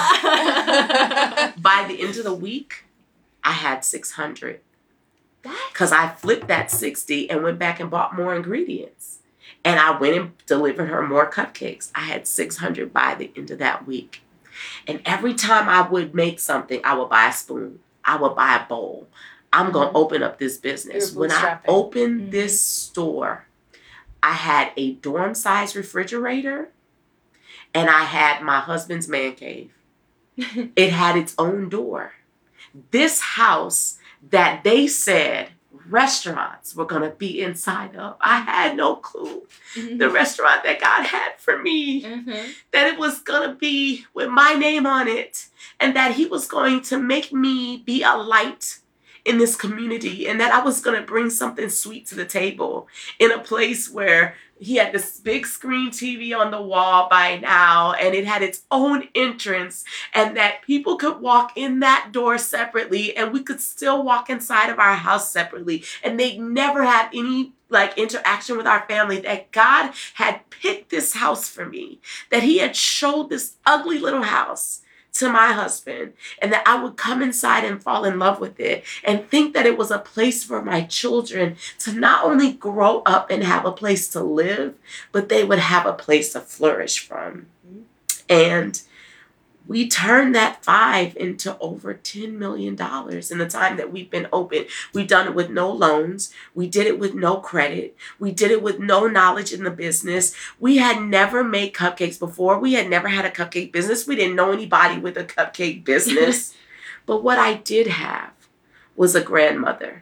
By the end of the week, I had six hundred. Because I flipped that sixty and went back and bought more ingredients. And I went and delivered her more cupcakes. I had six hundred by the end of that week. And every time I would make something, I would buy a spoon. I would buy a bowl. I'm mm-hmm. going to open up this business. When I opened mm-hmm. this store, I had a dorm-sized refrigerator and I had my husband's man cave. It had its own door. This house that they said restaurants were going to be inside of, I had no clue. Mm-hmm. The restaurant that God had for me, mm-hmm. that it was going to be with my name on it, and that he was going to make me be a light in this community, and that I was going to bring something sweet to the table in a place where he had this big screen T V on the wall by now, and it had its own entrance, and that people could walk in that door separately, and we could still walk inside of our house separately, and they'd never have any like interaction with our family, that God had picked this house for me, that he had showed this ugly little house to my husband, and that I would come inside and fall in love with it and think that it was a place for my children to not only grow up and have a place to live, but they would have a place to flourish from. And we turned that five into over ten million dollars in the time that we've been open. We've done it with no loans. We did it with no credit. We did it with no knowledge in the business. We had never made cupcakes before. We had never had a cupcake business. We didn't know anybody with a cupcake business. But what I did have was a grandmother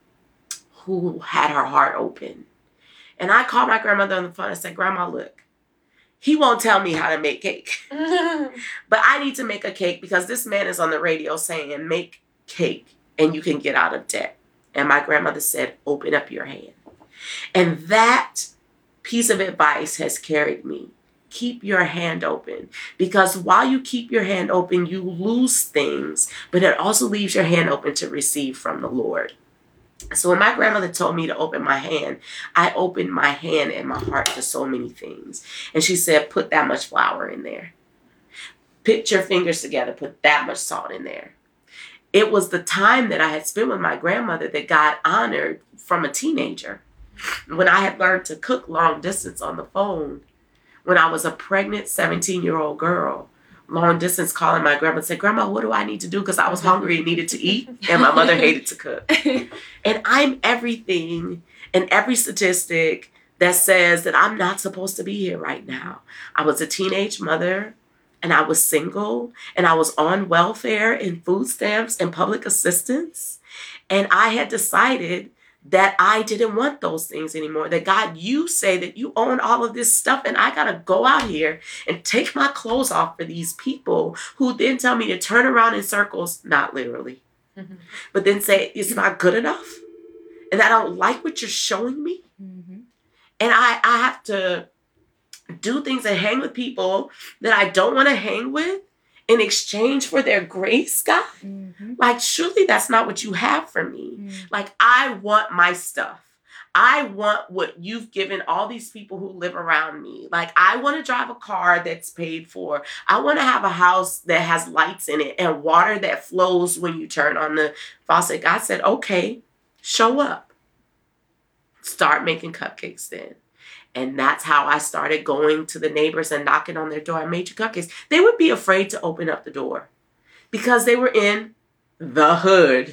who had her heart open. And I called my grandmother on the phone and said, Grandma, look, he won't tell me how to make cake. But I need to make a cake because this man is on the radio saying, make cake and you can get out of debt. And my grandmother said, open up your hand. And that piece of advice has carried me. Keep your hand open. Because while you keep your hand open, you lose things, but it also leaves your hand open to receive from the Lord. So when my grandmother told me to open my hand, I opened my hand and my heart to so many things. And she said, put that much flour in there. Put your fingers together, put that much salt in there. It was the time that I had spent with my grandmother that God honored from a teenager. When I had learned to cook long distance on the phone, when I was a pregnant seventeen-year-old girl, long distance calling my grandma and said, Grandma, what do I need to do? Because I was hungry and needed to eat. And my mother hated to cook. And I'm everything and every statistic that says that I'm not supposed to be here right now. I was a teenage mother and I was single and I was on welfare and food stamps and public assistance. And I had decided that I didn't want those things anymore. That God, you say that you own all of this stuff and I got to go out here and take my clothes off for these people who then tell me to turn around in circles, not literally, mm-hmm. but then say it's not good enough and I don't like what you're showing me. Mm-hmm. And I, I have to do things and hang with people that I don't want to hang with in exchange for their grace, God. Mm-hmm. Like, surely that's not what you have for me. Mm-hmm. Like, I want my stuff. I want what you've given all these people who live around me. Like, I want to drive a car that's paid for. I want to have a house that has lights in it and water that flows when you turn on the faucet. God said, okay, show up. Start making cupcakes then. And that's how I started going to the neighbors and knocking on their door. I made you cupcakes. They would be afraid to open up the door because they were in the hood.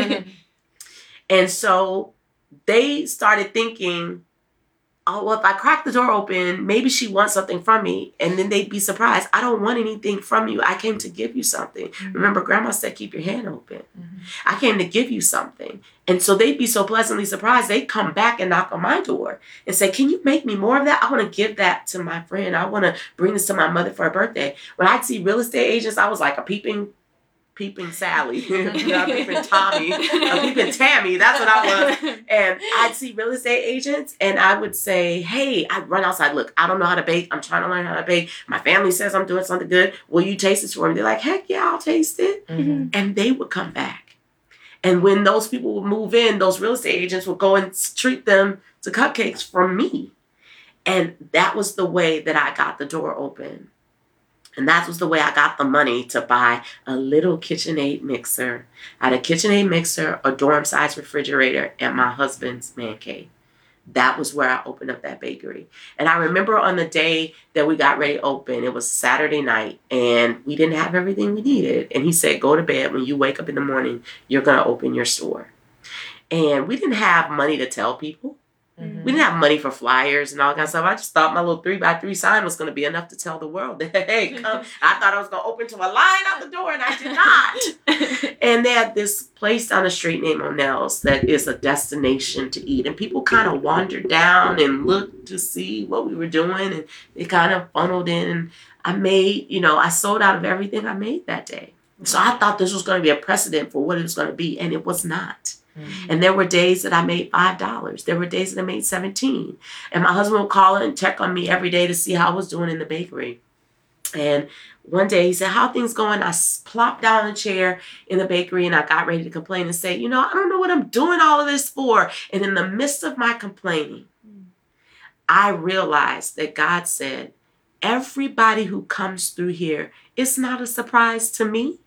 And so they started thinking, oh, well, if I crack the door open, maybe she wants something from me. And then they'd be surprised. I don't want anything from you. I came to give you something. Mm-hmm. Remember, Grandma said, keep your hand open. Mm-hmm. I came to give you something. And so they'd be so pleasantly surprised. They'd come back and knock on my door and say, can you make me more of that? I want to give that to my friend. I want to bring this to my mother for her birthday. When I'd see real estate agents, I was like a peeping Peeping Sally, not peeping Tommy, a peeping Tammy. That's what I was. And I'd see real estate agents and I would say, hey, I'd run outside. Look, I don't know how to bake. I'm trying to learn how to bake. My family says I'm doing something good. Will you taste it for me? They're like, heck yeah, I'll taste it. Mm-hmm. And they would come back. And when those people would move in, those real estate agents would go and treat them to cupcakes from me. And that was the way that I got the door open. And that was the way I got the money to buy a little KitchenAid mixer. I had a KitchenAid mixer, a dorm-size refrigerator, and my husband's man cave. That was where I opened up that bakery. And I remember on the day that we got ready to open, it was Saturday night, and we didn't have everything we needed. And he said, go to bed. When you wake up in the morning, you're going to open your store. And we didn't have money to tell people. Mm-hmm. We didn't have money for flyers and all that kind of stuff. I just thought my little three by three sign was going to be enough to tell the world that, hey, come. I thought I was going to open to a line out the door, and I did not. And they had this place down the street named O'Nell's that is a destination to eat. And people kind of wandered down and looked to see what we were doing, and they kind of funneled in. And I made, you know, I sold out of everything I made that day. So I thought this was going to be a precedent for what it was going to be, and it was not. Mm-hmm. And there were days that I made five dollars. There were days that I made seventeen dollars. And my husband would call and check on me every day to see how I was doing in the bakery. And one day he said, how are things going? I plopped down in a chair in the bakery and I got ready to complain and say, you know, I don't know what I'm doing all of this for. And in the midst of my complaining, I realized that God said, everybody who comes through here, it's not a surprise to me.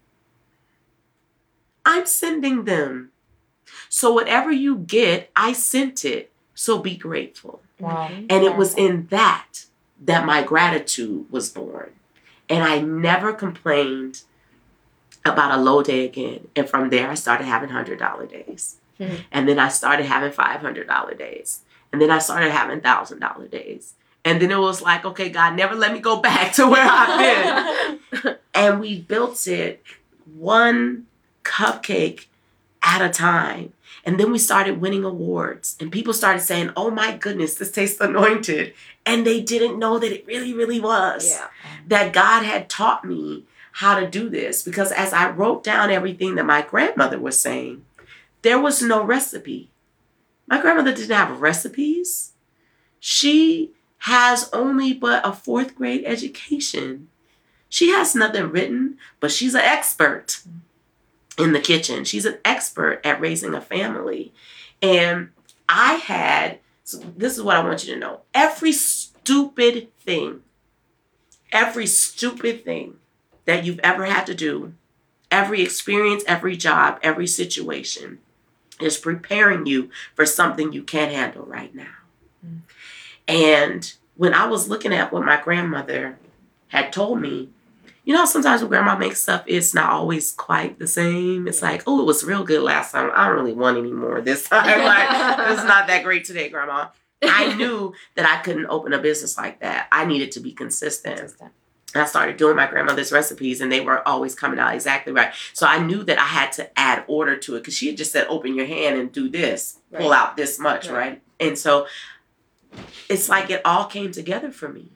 I'm sending them. So whatever you get, I sent it. So be grateful. Wow. And it was in that that my gratitude was born. And I never complained about a low day again. And from there, I started having one hundred dollars days. Mm-hmm. And then I started having five hundred dollars days. And then I started having one thousand dollars days. And then it was like, okay, God, never let me go back to where I've been. And we built it one cupcake at a time. And then we started winning awards. And people started saying, oh my goodness, this tastes anointed. And they didn't know that it really, really was. Yeah. That God had taught me how to do this. Because as I wrote down everything that my grandmother was saying, there was no recipe. My grandmother didn't have recipes. She has only but a fourth grade education. She has nothing written, but she's an expert in the kitchen. She's an expert at raising a family. And I had, so this is what I want you to know. Every stupid thing, every stupid thing that you've ever had to do, every experience, every job, every situation is preparing you for something you can't handle right now. Mm. And when I was looking at what my grandmother had told me, you know, sometimes when grandma makes stuff, it's not always quite the same. It's like, oh, it was real good last time. I don't really want any more this time. Like, it's not that great today, grandma. I knew that I couldn't open a business like that. I needed to be consistent. consistent. I started doing my grandmother's recipes and they were always coming out exactly right. So I knew that I had to add order to it because she had just said, open your hand and do this, right. Pull out this much, right. right? And so it's like it all came together for me.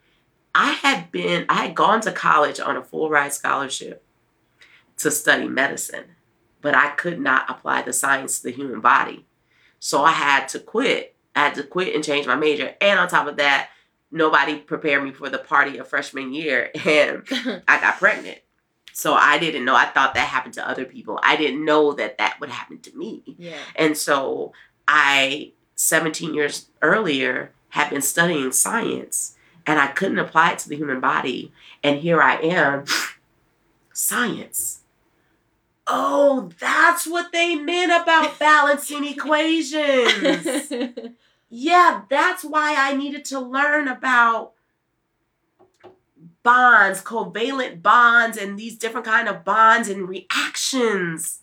I had been, I had gone to college on a full ride scholarship to study medicine, but I could not apply the science to the human body. So I had to quit. I had to quit and change my major. And on top of that, nobody prepared me for the party of freshman year and I got pregnant. So I didn't know. I thought that happened to other people. I didn't know that that would happen to me. Yeah. And so I, seventeen years earlier, had been studying science and I couldn't apply it to the human body. And here I am, science. Oh, that's what they meant about balancing equations. Yeah, that's why I needed to learn about bonds, covalent bonds, and these different kind of bonds and reactions.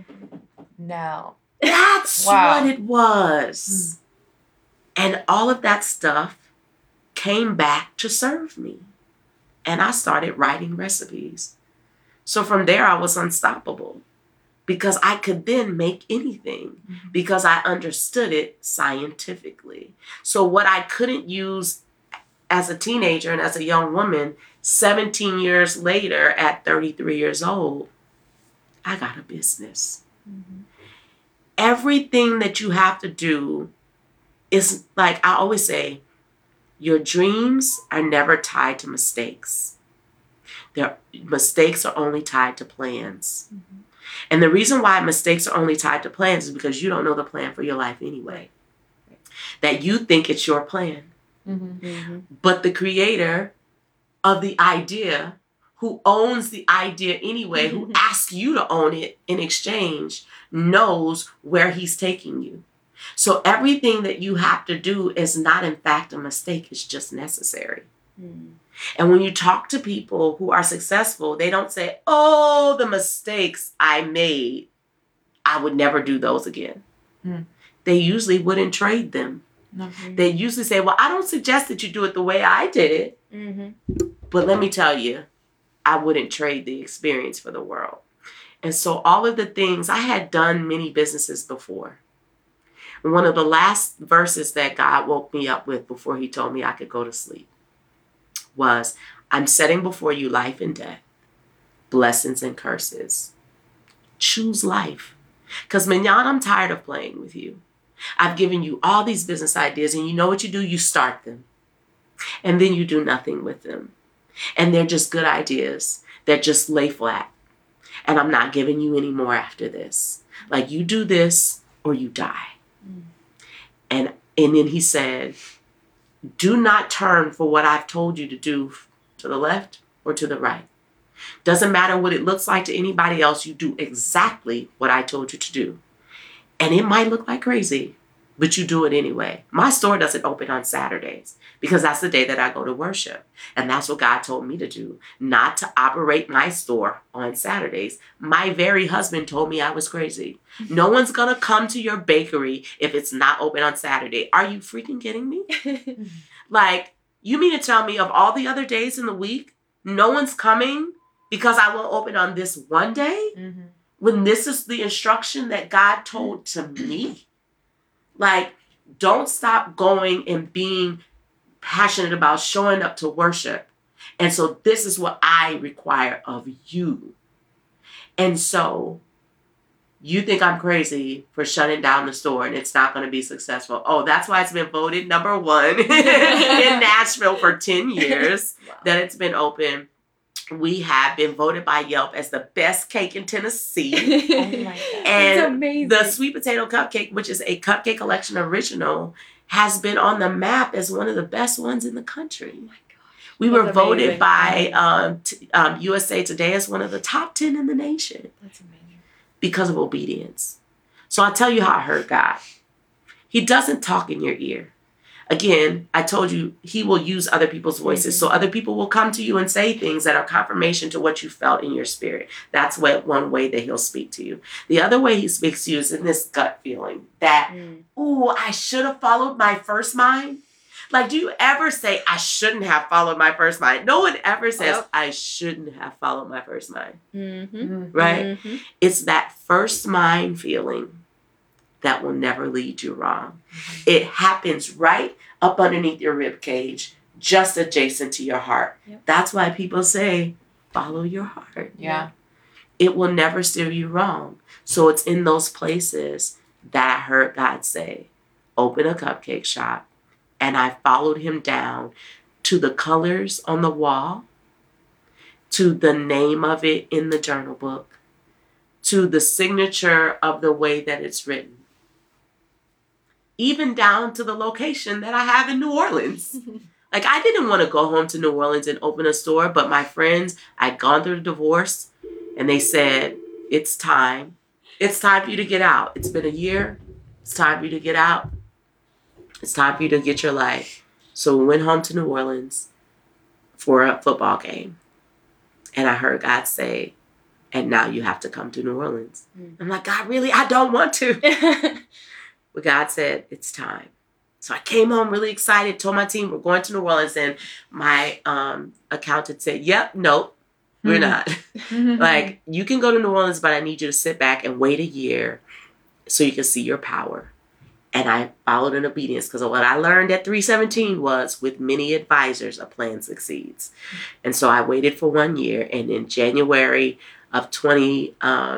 No. That's wow. what it was. Mm. And all of that stuff came back to serve me. And I started writing recipes. So from there, I was unstoppable because I could then make anything mm-hmm. because I understood it scientifically. So what I couldn't use as a teenager and as a young woman, seventeen years later at thirty-three years old, I got a business. Mm-hmm. Everything that you have to do is, like I always say, your dreams are never tied to mistakes. Their mistakes are only tied to plans. Mm-hmm. And the reason why mistakes are only tied to plans is because you don't know the plan for your life anyway. Right. That you think it's your plan. Mm-hmm. Mm-hmm. But the creator of the idea, who owns the idea anyway, mm-hmm. who asks you to own it in exchange, knows where he's taking you. So everything that you have to do is not in fact a mistake. It's just necessary. Mm. And when you talk to people who are successful, they don't say, oh, the mistakes I made, I would never do those again. Mm. They usually wouldn't trade them. Mm-hmm. They usually say, well, I don't suggest that you do it the way I did it. Mm-hmm. But let me tell you, I wouldn't trade the experience for the world. And so all of the things, I had done many businesses before. One of the last verses that God woke me up with before he told me I could go to sleep was, I'm setting before you life and death, blessings and curses. Choose life. Because Mignon, I'm tired of playing with you. I've given you all these business ideas and you know what you do? You start them. And then you do nothing with them. And they're just good ideas that just lay flat. And I'm not giving you any more after this. Like, you do this or you die. Mm. And, and then he said, do not turn for what I've told you to do to the left or to the right. Doesn't matter what it looks like to anybody else. You do exactly what I told you to do. And it might look like crazy, but you do it anyway. My store doesn't open on Saturdays because that's the day that I go to worship. And that's what God told me to do, not to operate my store on Saturdays. My very husband told me I was crazy. No one's going to come to your bakery if it's not open on Saturday. Are you freaking kidding me? Like, you mean to tell me of all the other days in the week, no one's coming because I won't open on this one day? Mm-hmm. When this is the instruction that God told to me? Like, don't stop going and being passionate about showing up to worship. And so this is what I require of you. And so you think I'm crazy for shutting down the store and it's not going to be successful. Oh, that's why it's been voted number one in Nashville for ten years wow. that it's been open. We have been voted by Yelp as the best cake in Tennessee. Oh my God. And that's amazing. The Sweet Potato Cupcake, which is a Cupcake Collection original, has been on the map as one of the best ones in the country. Oh my gosh. We that's were voted amazing. by um, t- um, U S A Today as one of the top ten in the nation. That's amazing. Because of obedience. So I'll tell you how I heard God. He doesn't talk in your ear. Again, I told you he will use other people's voices. Mm-hmm. So other people will come to you and say things that are confirmation to what you felt in your spirit. That's what one way that he'll speak to you. The other way he speaks to you is in this gut feeling that, mm. ooh, I should have followed my first mind. Like, do you ever say, I shouldn't have followed my first mind? No one ever says, yep. I shouldn't have followed my first mind. Mm-hmm. Right? Mm-hmm. It's that first mind feeling that will never lead you wrong. Mm-hmm. It happens right up underneath your rib cage, just adjacent to your heart. Yep. That's why people say, follow your heart. Yeah. It will never steer you wrong. So it's in those places that I heard God say, open a cupcake shop. And I followed him down to the colors on the wall, to the name of it in the journal book, to the signature of the way that it's written. Even down to the location that I have in New Orleans. Like, I didn't want to go home to New Orleans and open a store, but my friends, I'd gone through the divorce, and they said, it's time. It's time for you to get out. It's been a year. It's time for you to get out. It's time for you to get your life. So we went home to New Orleans for a football game. And I heard God say, and now you have to come to New Orleans. Mm. I'm like, God, really? I don't want to. But God said, it's time. So I came home really excited, told my team we're going to New Orleans. And my um, accountant said, yep, nope, we're mm-hmm. not. Like, you can go to New Orleans, but I need you to sit back and wait a year so you can see your power. And I followed in obedience because what I learned at three seventeen was with many advisors, a plan succeeds. And so I waited for one year. And in January of twenty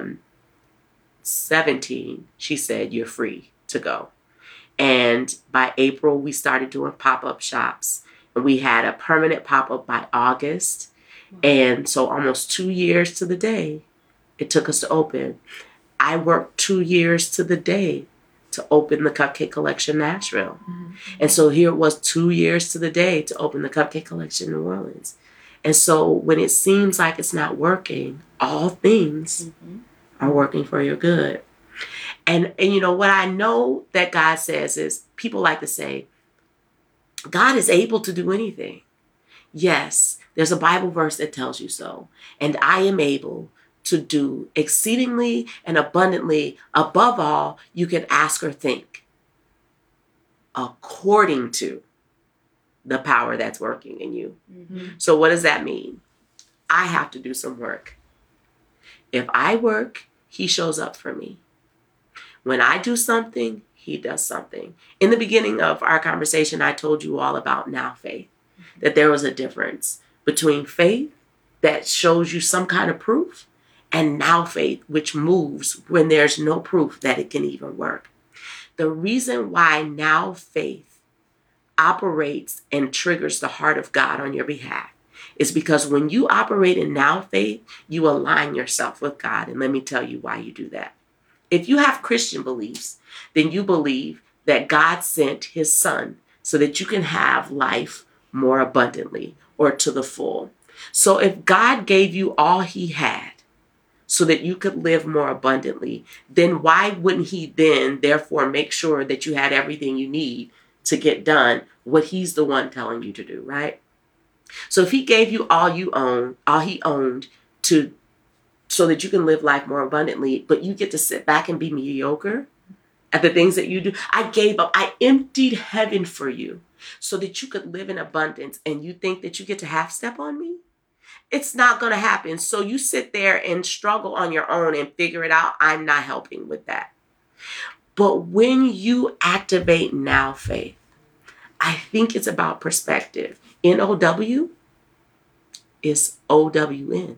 seventeen, she said, you're free to go. And by April, we started doing pop-up shops. And we had a permanent pop-up by August. Wow. And so almost two years to the day, it took us to open. I worked two years to the day to open the Cupcake Collection Nashville. Mm-hmm. And so here it was two years to the day to open the Cupcake Collection New Orleans. And so when it seems like it's not working, all things mm-hmm. are working for your good. And, and you know, what I know that God says is, people like to say, God is able to do anything. Yes, there's a Bible verse that tells you so. And I am able to do exceedingly and abundantly above all you can ask or think, according to the power that's working in you. Mm-hmm. So what does that mean? I have to do some work. If I work, he shows up for me. When I do something, he does something. In the beginning of our conversation, I told you all about now faith, mm-hmm. that there was a difference between faith that shows you some kind of proof and now faith, which moves when there's no proof that it can even work. The reason why now faith operates and triggers the heart of God on your behalf It's because when you operate in now faith, you align yourself with God. And let me tell you why you do that. If you have Christian beliefs, then you believe that God sent his son so that you can have life more abundantly or to the full. So if God gave you all he had so that you could live more abundantly, then why wouldn't he then therefore make sure that you had everything you need to get done what he's the one telling you to do, right? So if he gave you all you own, all he owned to so that you can live life more abundantly, but you get to sit back and be mediocre at the things that you do. I gave up. I emptied heaven for you so that you could live in abundance, and you think that you get to half step on me? It's not going to happen. So you sit there and struggle on your own and figure it out. I'm not helping with that. But when you activate now faith, I think it's about perspective. N O W is O W N.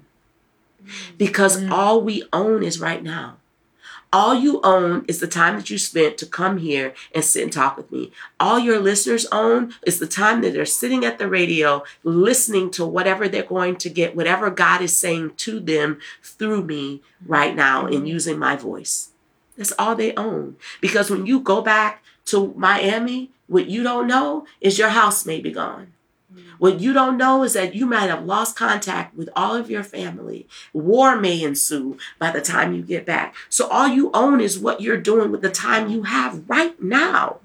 Because mm-hmm. all we own is right now. All you own is the time that you spent to come here and sit and talk with me. All your listeners own is the time that they're sitting at the radio, listening to whatever they're going to get, whatever God is saying to them through me right now and using my voice. That's all they own. Because when you go back to Miami, what you don't know is your house may be gone. What you don't know is that you might have lost contact with all of your family. War may ensue by the time you get back. So all you own is what you're doing with the time you have right now.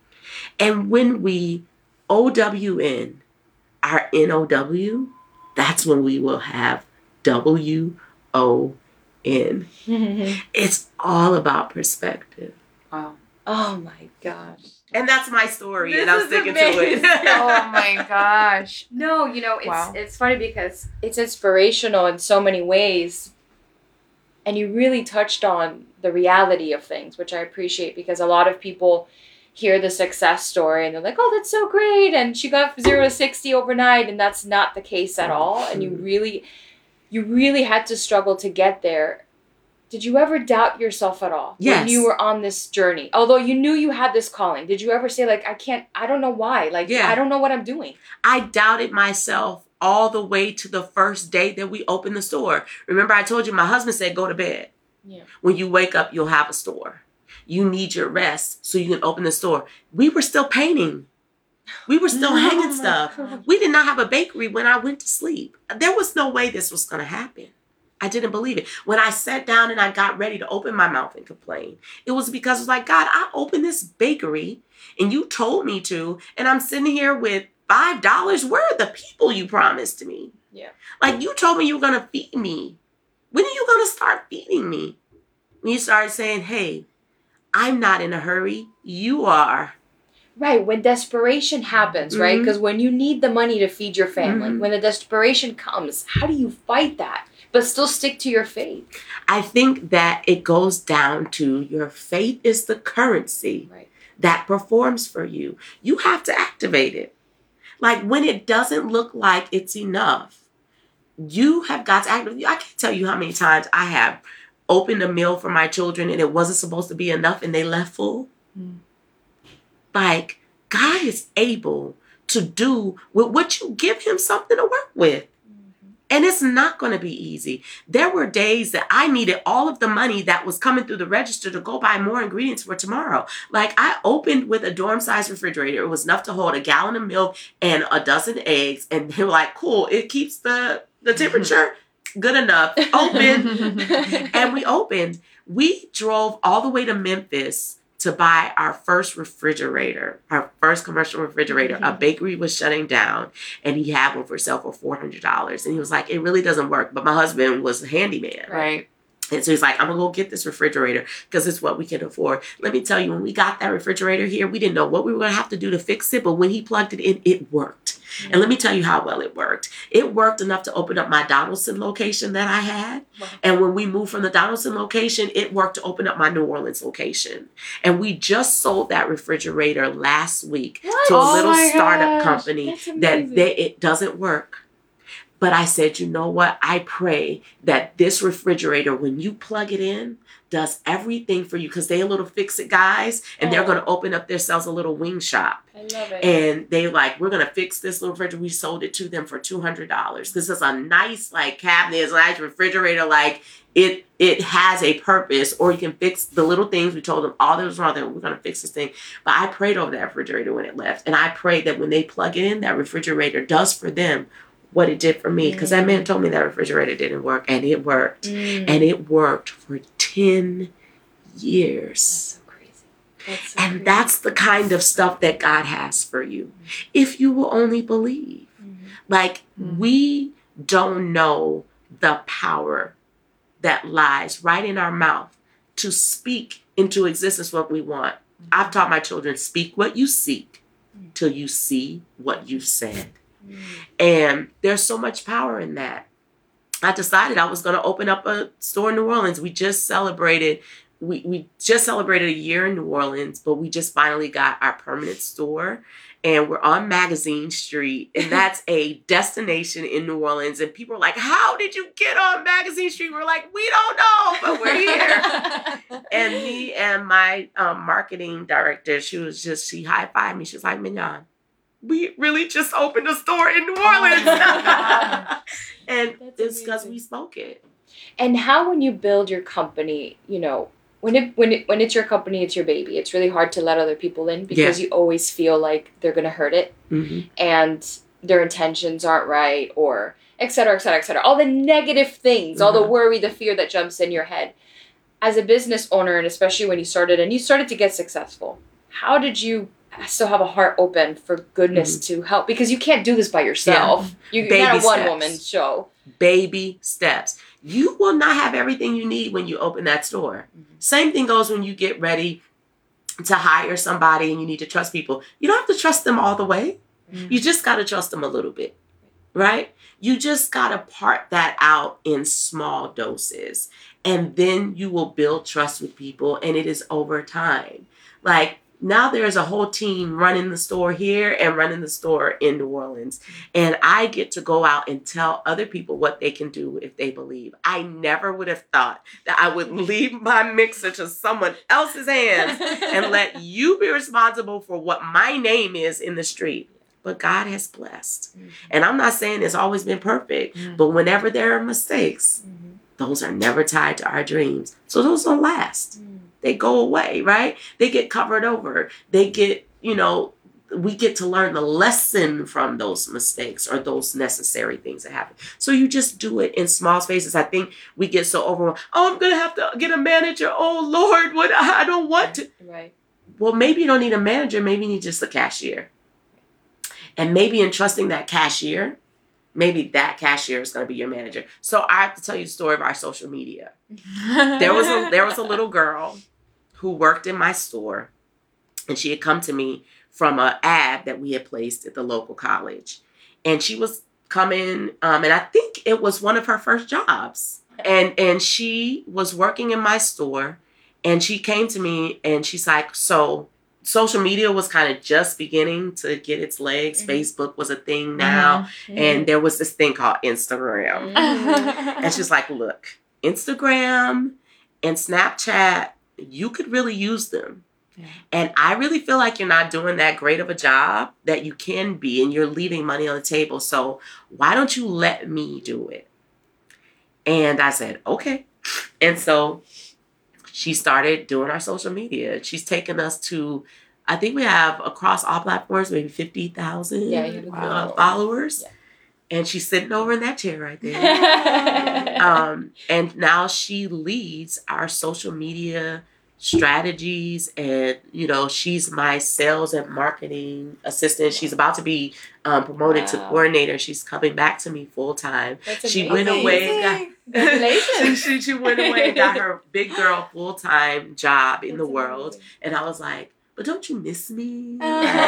And when we O W N our N O W, that's when we will have W O N. It's all about perspective. Wow. Oh my gosh. And that's my story, This and I'm is sticking amazing. to it. Oh my gosh. No, you know, it's Wow. it's funny because it's inspirational in so many ways. And you really touched on the reality of things, which I appreciate, because a lot of people hear the success story and they're like, oh, that's so great. And she got zero to sixty overnight. And that's not the case at all. And you really, you really had to struggle to get there. Did you ever doubt yourself at all Yes. when you were on this journey? Although you knew you had this calling, did you ever say, like, I can't, I don't know why. Like, Yeah. I don't know what I'm doing. I doubted myself all the way to the first day that we opened the store. Remember, I told you my husband said, go to bed. Yeah. When you wake up, you'll have a store. You need your rest so you can open the store. We were still painting. We were still Oh hanging my stuff. God. We did not have a bakery when I went to sleep. There was no way this was going to happen. I didn't believe it. When I sat down and I got ready to open my mouth and complain, it was because it was like, God, I opened this bakery and you told me to, and I'm sitting here with five dollars. Where are the people you promised to me? Yeah. Like, you told me you were going to feed me. When are you going to start feeding me? When you started saying, hey, I'm not in a hurry. You are. Right, when desperation happens, right? Mhm. Because when you need the money to feed your family, Mhm. when the desperation comes, how do you fight that, but still stick to your faith? I think that it goes down to your faith is the currency Right. that performs for you. You have to activate it. Like, when it doesn't look like it's enough, you have got to activate. I can't tell you how many times I have opened a meal for my children and it wasn't supposed to be enough and they left full. Mm. Like, God is able to do with what you give him something to work with. Mm-hmm. And it's not going to be easy. There were days that I needed all of the money that was coming through the register to go buy more ingredients for tomorrow. Like, I opened with a dorm-sized refrigerator. It was enough to hold a gallon of milk and a dozen eggs. And they were like, cool, it keeps the, the temperature good enough. Open. And we opened. We drove all the way to Memphis to buy our first refrigerator, our first commercial refrigerator. A bakery was shutting down, and he had one for sale for four hundred dollars. And he was like, it really doesn't work. But my husband was a handyman. Right. And so he's like, I'm going to go get this refrigerator because it's what we can afford. Let me tell you, when we got that refrigerator here, we didn't know what we were going to have to do to fix it. But when he plugged it in, it worked. Mm-hmm. And let me tell you how well it worked. It worked enough to open up my Donaldson location that I had. Wow. And when we moved from the Donaldson location, it worked to open up my New Orleans location. And we just sold that refrigerator last week What? to a Oh little my startup gosh. company That's that amazing. they, it doesn't work. But I said, you know what? I pray that this refrigerator, when you plug it in, does everything for you, because they're little fix-it guys, and oh. they're going to open up themselves a little wing shop. I love it. And they like, we're going to fix this little refrigerator. We sold it to them for two hundred dollars. This is a nice like cabinet. It's a nice refrigerator. Like it it has a purpose, or you can fix the little things. We told them all that was wrong. That we're going to fix this thing. But I prayed over that refrigerator when it left. And I prayed that when they plug it in, that refrigerator does for them what it did for me. Because mm. that man told me that refrigerator didn't work, and it worked. Mm. And it worked for ten years. That's so crazy. That's so and crazy. That's the kind of stuff that God has for you. Mm. If you will only believe. Mm. Like, mm. we don't know the power that lies right in our mouth to speak into existence what we want. Mm. I've taught my children, speak what you seek mm. till you see what you've said. Mm. And there's so much power in that. I decided I was going to open up a store in New Orleans. We just celebrated, we, we just celebrated a year in New Orleans, but we just finally got our permanent store. And we're on Magazine Street, and that's a destination in New Orleans. And people are like, how did you get on Magazine Street? We're like, we don't know, but we're here. And me and my um, marketing director, she was just, she high-fived me. She was like, Mignon, we really just opened a store in New Orleans. Oh and that's it's because we spoke it. And how, when you build your company, you know, when it when it when it's your company, it's your baby. It's really hard to let other people in because yeah. you always feel like they're gonna hurt it, mm-hmm. and their intentions aren't right, or et cetera, et cetera, et cetera. All the negative things, mm-hmm. all the worry, the fear that jumps in your head. As a business owner, and especially when you started and you started to get successful, how did you still have a heart open for goodness mm-hmm. to help? Because you can't do this by yourself. Yeah. You, you're not a one-woman show. Baby steps. You will not have everything you need when you open that store. Mm-hmm. Same thing goes when you get ready to hire somebody and you need to trust people. You don't have to trust them all the way. Mm-hmm. You just got to trust them a little bit, right? You just got to part that out in small doses. And then you will build trust with people, and it is over time. Like, now there's a whole team running the store here and running the store in New Orleans. And I get to go out and tell other people what they can do if they believe. I never would have thought that I would leave my mixer to someone else's hands and let you be responsible for what my name is in the street. But God has blessed. Mm-hmm. And I'm not saying it's always been perfect, mm-hmm. but whenever there are mistakes, mm-hmm. those are never tied to our dreams. So those don't last. Mm-hmm. They go away, right? They get covered over. They get, you know, we get to learn the lesson from those mistakes or those necessary things that happen. So you just do it in small spaces. I think we get so overwhelmed. Oh, I'm going to have to get a manager. Oh, Lord, what? I don't want to. Right. Well, maybe you don't need a manager. Maybe you need just a cashier. And maybe in trusting that cashier, maybe that cashier is going to be your manager. So I have to tell you the story of our social media. There was a, there was a little girl who worked in my store, and she had come to me from an ad that we had placed at the local college. And she was coming, um, and I think it was one of her first jobs. And and she was working in my store, and she came to me, and she's like, so social media was kind of just beginning to get its legs. Mm-hmm. Facebook was a thing now, mm-hmm. and there was this thing called Instagram. Mm-hmm. And she's like, look, Instagram and Snapchat, you could really use them. Yeah. And I really feel like you're not doing that great of a job that you can be, and you're leaving money on the table. So why don't you let me do it? And I said, okay. And so she started doing our social media. She's taken us to, I think we have across all platforms, maybe fifty thousand yeah, uh, followers. Yeah. And she's sitting over in that chair right there. um, and now she leads our social media strategies, and, you know, she's my sales and marketing assistant. She's about to be um, promoted wow. to coordinator. She's coming back to me full time. She went away and got, Congratulations. she, she went away and got her big girl full time job in That's the world. Amazing. And I was like, but don't you miss me?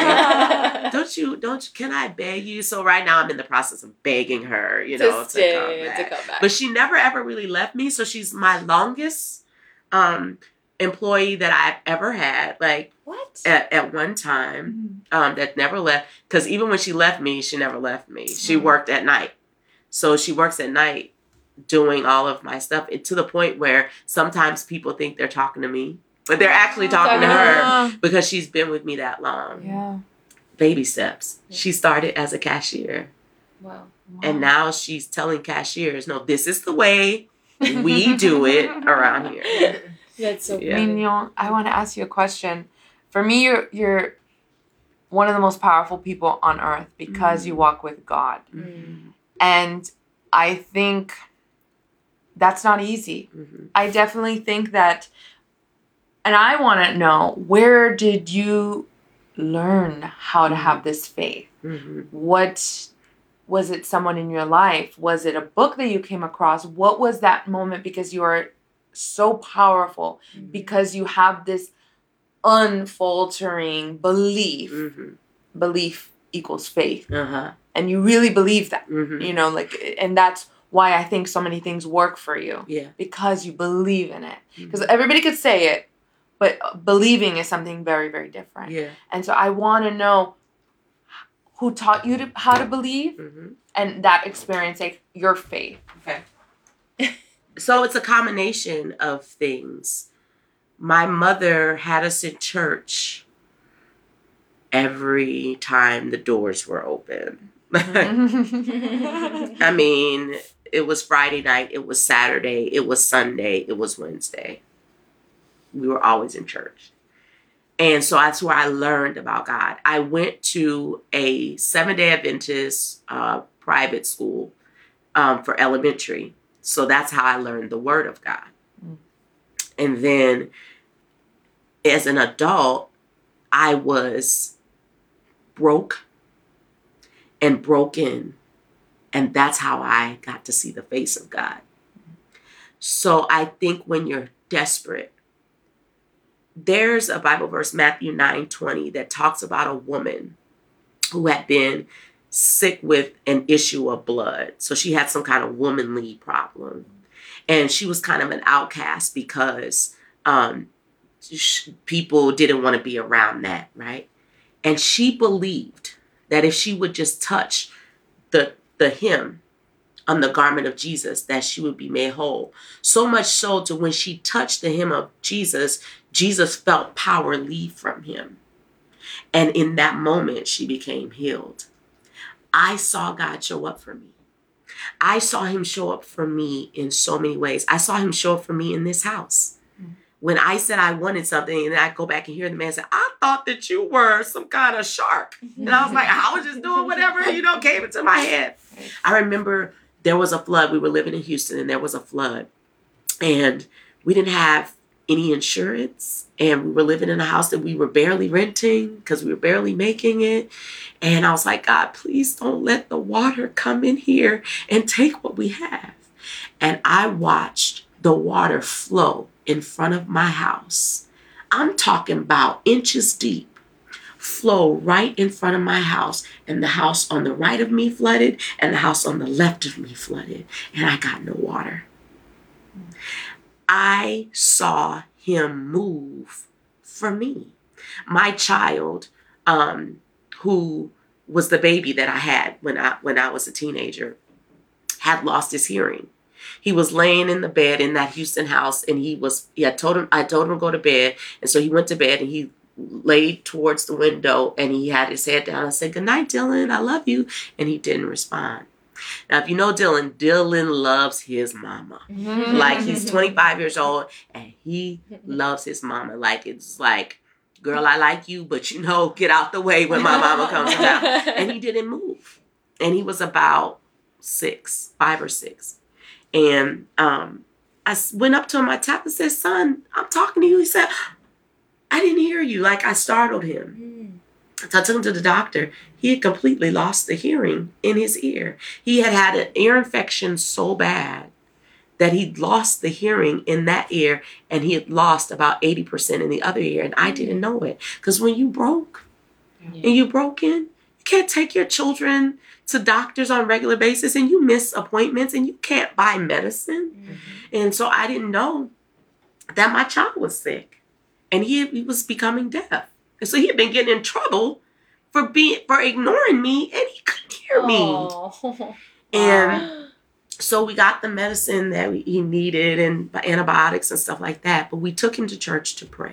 Like, don't you, don't you, can I beg you? So right now I'm in the process of begging her, you know, to, to, come, back. to come back. But she never ever really left me. So she's my longest um, employee that I've ever had. Like, what? At, at one time, mm-hmm. um, that never left. Because even when she left me, she never left me. Mm-hmm. She worked at night. So she works at night doing all of my stuff, and to the point where sometimes people think they're talking to me, but they're actually talking to her because she's been with me that long. Yeah. Baby steps. She started as a cashier. Wow. And now she's telling cashiers, no, this is the way we do it around here. That's so Yeah. Mignon, I want to ask you a question. For me, you're you're one of the most powerful people on earth because you walk with God. Mm. And I think that's not easy. Mm-hmm. I definitely think that, and I want to know, where did you learn how to have this faith? Mm-hmm. What was it? Someone in your life? Was it a book that you came across? What was that moment? Because you are so powerful, because you have this unfaltering belief. Mm-hmm. Belief equals faith. Uh-huh. And you really believe that, Mm-hmm. you know, like, and that's why I think so many things work for you, Yeah. because you believe in it. Because Mm-hmm. everybody could say it, but believing is something very, very different. Yeah. And so I want to know who taught you to, how to believe, Mm-hmm. and that experience, like your faith. Okay. So it's a combination of things. My mother had us in church every time the doors were open. I mean, it was Friday night, it was Saturday, it was Sunday, it was Wednesday. We were always in church. And so that's where I learned about God. I went to a Seventh-day Adventist uh, private school um, for elementary. So that's how I learned the Word of God. Mm. And then as an adult, I was broke and broken. And that's how I got to see the face of God. So I think when you're desperate, there's a Bible verse, Matthew nine twenty, that talks about a woman who had been sick with an issue of blood. So she had some kind of womanly problem. And she was kind of an outcast because um, sh- people didn't want to be around that, right? And she believed that if she would just touch the, the hem on the garment of Jesus, that she would be made whole. So much so to when she touched the hem of Jesus, Jesus felt power leave from him. And in that moment, she became healed. I saw God show up for me. I saw him show up for me in so many ways. I saw him show up for me in this house. Mm. When I said I wanted something, and then I go back and hear the man say, I thought that you were some kind of shark. And I was like, I was just doing whatever, you know, came into my head. I remember there was a flood. We were living in Houston, and there was a flood. And we didn't have any insurance. And we were living in a house that we were barely renting because we were barely making it. And I was like, God, please don't let the water come in here and take what we have. And I watched the water flow in front of my house. I'm talking about inches deep, flow right in front of my house. And the house on the right of me flooded, and the house on the left of me flooded. And I got no water. I saw him move for me. My child, um, who was the baby that I had when I when I was a teenager, had lost his hearing. He was laying in the bed in that Houston house, and he was. He had told him. I told him to go to bed, and so he went to bed, and he laid towards the window, and he had his head down. I said, "Good night, Dylan. I love you," and he didn't respond. Now, if you know Dylan, Dylan loves his mama. Mm-hmm. Like, he's twenty-five years old, and he loves his mama. Like, it's like, girl, I like you, but you know, get out the way when my mama comes down. And he didn't move. And he was about six, five or six. And um, I went up to him, I tapped and said, son, I'm talking to you. He said, I didn't hear you. Like, I startled him. So I took him to the doctor. He had completely lost the hearing in his ear. He had had an ear infection so bad that he'd lost the hearing in that ear, and he had lost about eighty percent in the other ear. And I didn't know it. Because when you broke Yeah. and you broken, you can't take your children to doctors on a regular basis, and you miss appointments, and you can't buy medicine. Mm-hmm. And so I didn't know that my child was sick, and he, he was becoming deaf. And so he had been getting in trouble for being for ignoring me, and he couldn't hear me. Oh. And so we got the medicine that we, he needed and antibiotics and stuff like that. But we took him to church to pray.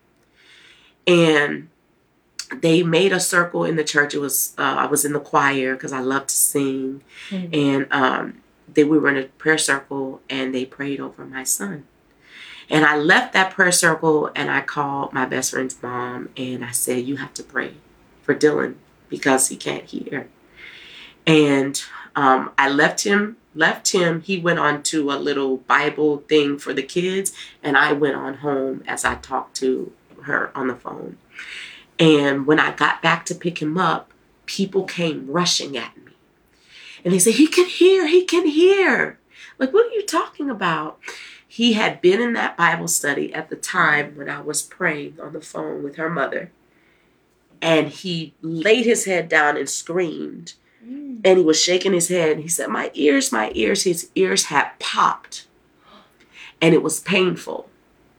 And they made a circle in the church. It was uh, I was in the choir because I love to sing. Mm-hmm. And um, they we were in a prayer circle and they prayed over my son. And I left that prayer circle and I called my best friend's mom and I said, you have to pray for Dylan because he can't hear. And um, I left him, left him. He went on to a little Bible thing for the kids. And I went on home as I talked to her on the phone. And when I got back to pick him up, people came rushing at me. And they said, he can hear, he can hear. Like, what are you talking about? He had been in that Bible study at the time when I was praying on the phone with her mother. And he laid his head down and screamed. Mm. And he was shaking his head. And he said, my ears, my ears. His ears had popped. And it was painful.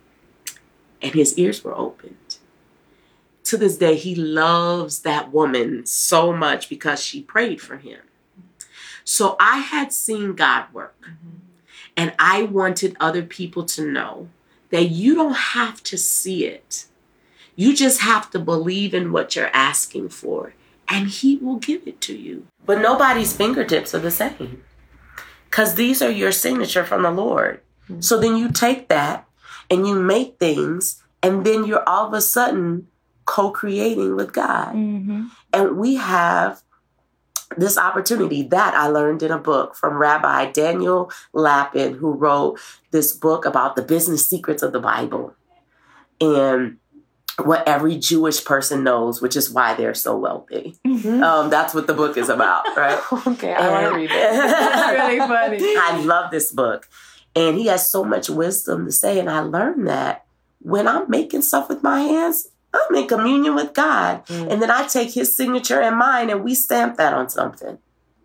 And his ears were opened. To this day, he loves that woman so much because she prayed for him. So I had seen God work. Mm-hmm. And I wanted other people to know that you don't have to see it. You just have to believe in what you're asking for, and he will give it to you. But nobody's fingertips are the same because these are your signature from the Lord. Mm-hmm. So then you take that and you make things, and then you're all of a sudden co-creating with God. Mm-hmm. And we have this opportunity that I learned in a book from Rabbi Daniel Lapin, who wrote this book about the business secrets of the Bible and what every Jewish person knows, which is why they're so wealthy. Mm-hmm. Um, that's what the book is about, right? Okay, I want to read it. It's really funny. I love this book. And he has so much wisdom to say. And I learned that when I'm making stuff with my hands, I'm in communion with God. Mm. And then I take his signature and mine and we stamp that on something.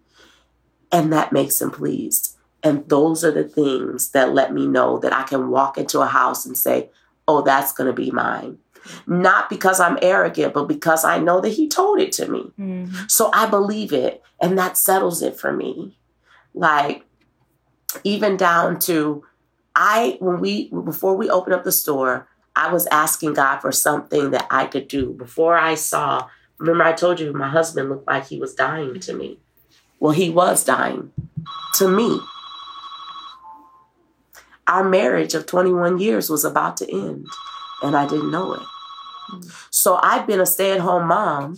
And that makes him pleased. And those are the things that let me know that I can walk into a house and say, oh, that's going to be mine. Not because I'm arrogant, but because I know that he told it to me. Mm. So I believe it. And that settles it for me. Like, even down to, I, when we, before we opened up the store, I was asking God for something that I could do. Before I saw, remember I told you my husband looked like he was dying to me. Well, he was dying to me. Our marriage of twenty-one years was about to end, and I didn't know it. So I've been a stay-at-home mom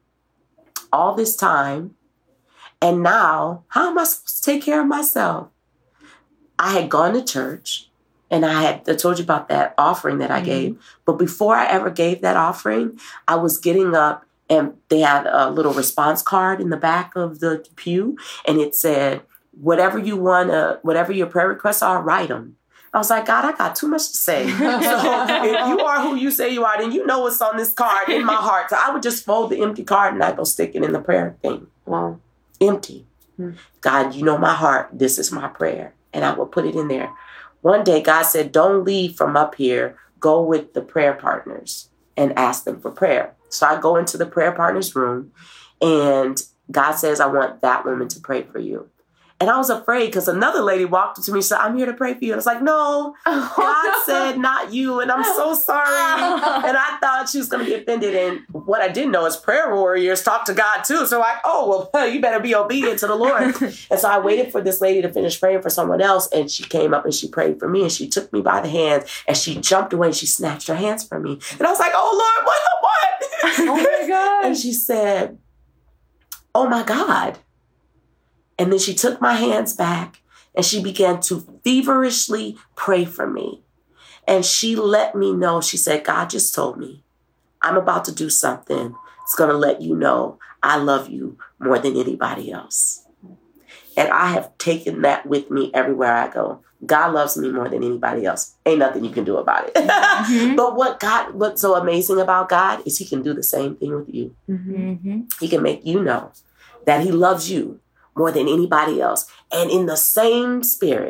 all this time, and now how am I supposed to take care of myself? I had gone to church. And I had I told you about that offering that I mm-hmm. gave. But before I ever gave that offering, I was getting up and they had a little response card in the back of the pew. And it said, whatever you want to, whatever your prayer requests are, write them. I was like, God, I got too much to say. So if you are who you say you are, then you know what's on this card in my heart. So I would just fold the empty card and I go stick it in the prayer thing. Wow. Empty. Mm-hmm. God, you know my heart. This is my prayer. And I would put it in there. One day, God said, don't leave from up here. Go with the prayer partners and ask them for prayer. So I go into the prayer partners room and God says, I want that woman to pray for you. And I was afraid because another lady walked up to me and said, I'm here to pray for you. And I was like, no, oh, God no. said not you. And I'm so sorry. And I thought she was going to be offended. And what I didn't know is prayer warriors talk to God too. So like, oh, well, you better be obedient to the Lord. And so I waited for this lady to finish praying for someone else. And she came up and she prayed for me. And she took me by the hands and she jumped away and she snatched her hands from me. And I was like, oh, Lord, what? what? Oh, my God. And she said, oh, my God. And then she took my hands back and she began to feverishly pray for me. And she let me know, she said, God just told me I'm about to do something. It's going to let you know I love you more than anybody else. And I have taken that with me everywhere I go. God loves me more than anybody else. Ain't nothing you can do about it. Mm-hmm. But what God, what's so amazing about God is he can do the same thing with you. Mm-hmm. He can make you know that he loves you more than anybody else. And in the same spirit,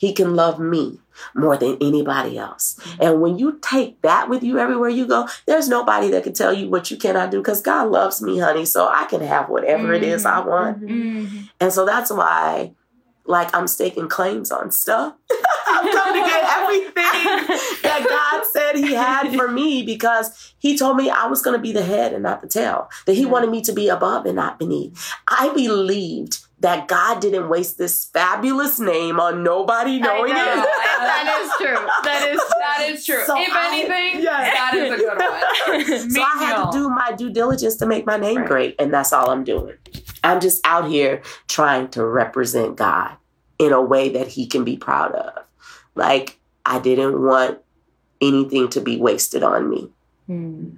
he can love me more than anybody else. And when you take that with you everywhere you go, there's nobody that can tell you what you cannot do, because God loves me, honey, so I can have whatever mm-hmm. it is I want. Mm-hmm. And so that's why, like, I'm staking claims on stuff. I'm going to get everything that God said he had for me, because he told me I was going to be the head and not the tail, that he wanted me to be above and not beneath. I believed that God didn't waste this fabulous name on nobody knowing I know. it. That is true. That is that is true. So if I- anything, yes. that is a good one. So I had to do my due diligence to make my name Right. great, and that's all I'm doing. I'm just out here trying to represent God in a way that he can be proud of. Like, I didn't want anything to be wasted on me. Mm.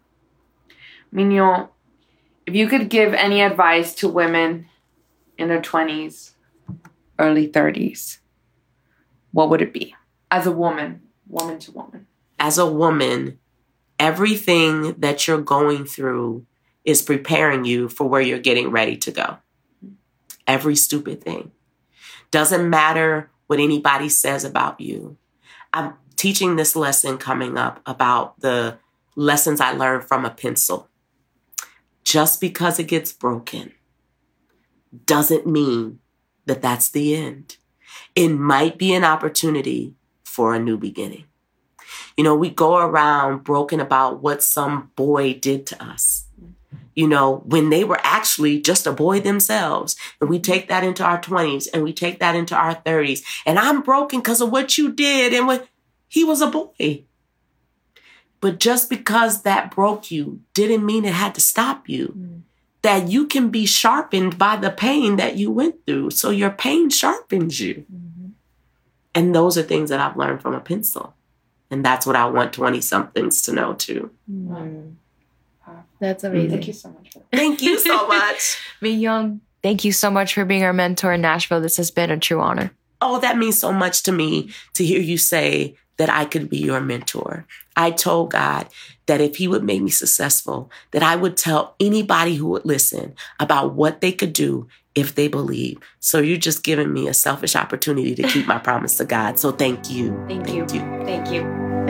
Mignon, if you could give any advice to women in their twenties, early thirties, what would it be? As a woman, woman to woman. As a woman, everything that you're going through is preparing you for where you're getting ready to go. Every stupid thing. Doesn't matter what anybody says about you. I'm teaching this lesson coming up about the lessons I learned from a pencil. Just because it gets broken doesn't mean that that's the end. It might be an opportunity for a new beginning. You know, we go around broken about what some boy did to us, you know, when they were actually just a boy themselves. And we take that into our twenties and we take that into our thirties. And I'm broken because of what you did. And when he was a boy. But just because that broke you didn't mean it had to stop you. Mm. That you can be sharpened by the pain that you went through. So your pain sharpens you. Mm-hmm. And those are things that I've learned from a pencil. And that's what I want twenty-somethings to know too. Mm. That's amazing. Thank you so much. Thank you so much. Mignon, thank you so much for being our mentor in Nashville. This has been a true honor. Oh, that means so much to me to hear you say that I could be your mentor. I told God that if he would make me successful, that I would tell anybody who would listen about what they could do if they believe. So you're just giving me a selfish opportunity to keep my promise to God. So thank you. Thank, thank you. you. Thank you.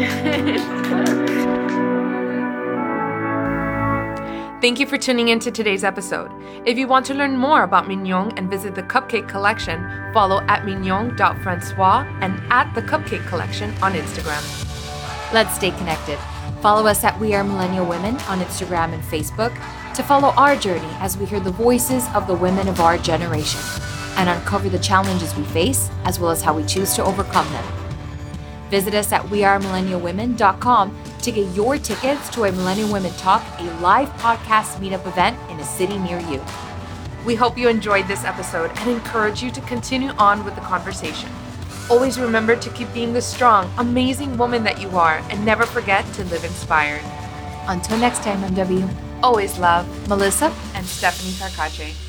Thank you for tuning into today's episode. If you want to learn more about Mignon and visit the Cupcake Collection, follow at mignon dot francois and at the Cupcake Collection on Instagram. Let's stay connected. Follow us at We Are Millennial Women on Instagram and Facebook to follow our journey as we hear the voices of the women of our generation and uncover the challenges we face as well as how we choose to overcome them. Visit us at we are millennial women dot com to get your tickets to a Millennial Women Talk, a live podcast meetup event in a city near you. We hope you enjoyed this episode and encourage you to continue on with the conversation. Always remember to keep being the strong, amazing woman that you are, and never forget to live inspired. Until next time, M W. Always love, Melissa and Stephanie Carcache.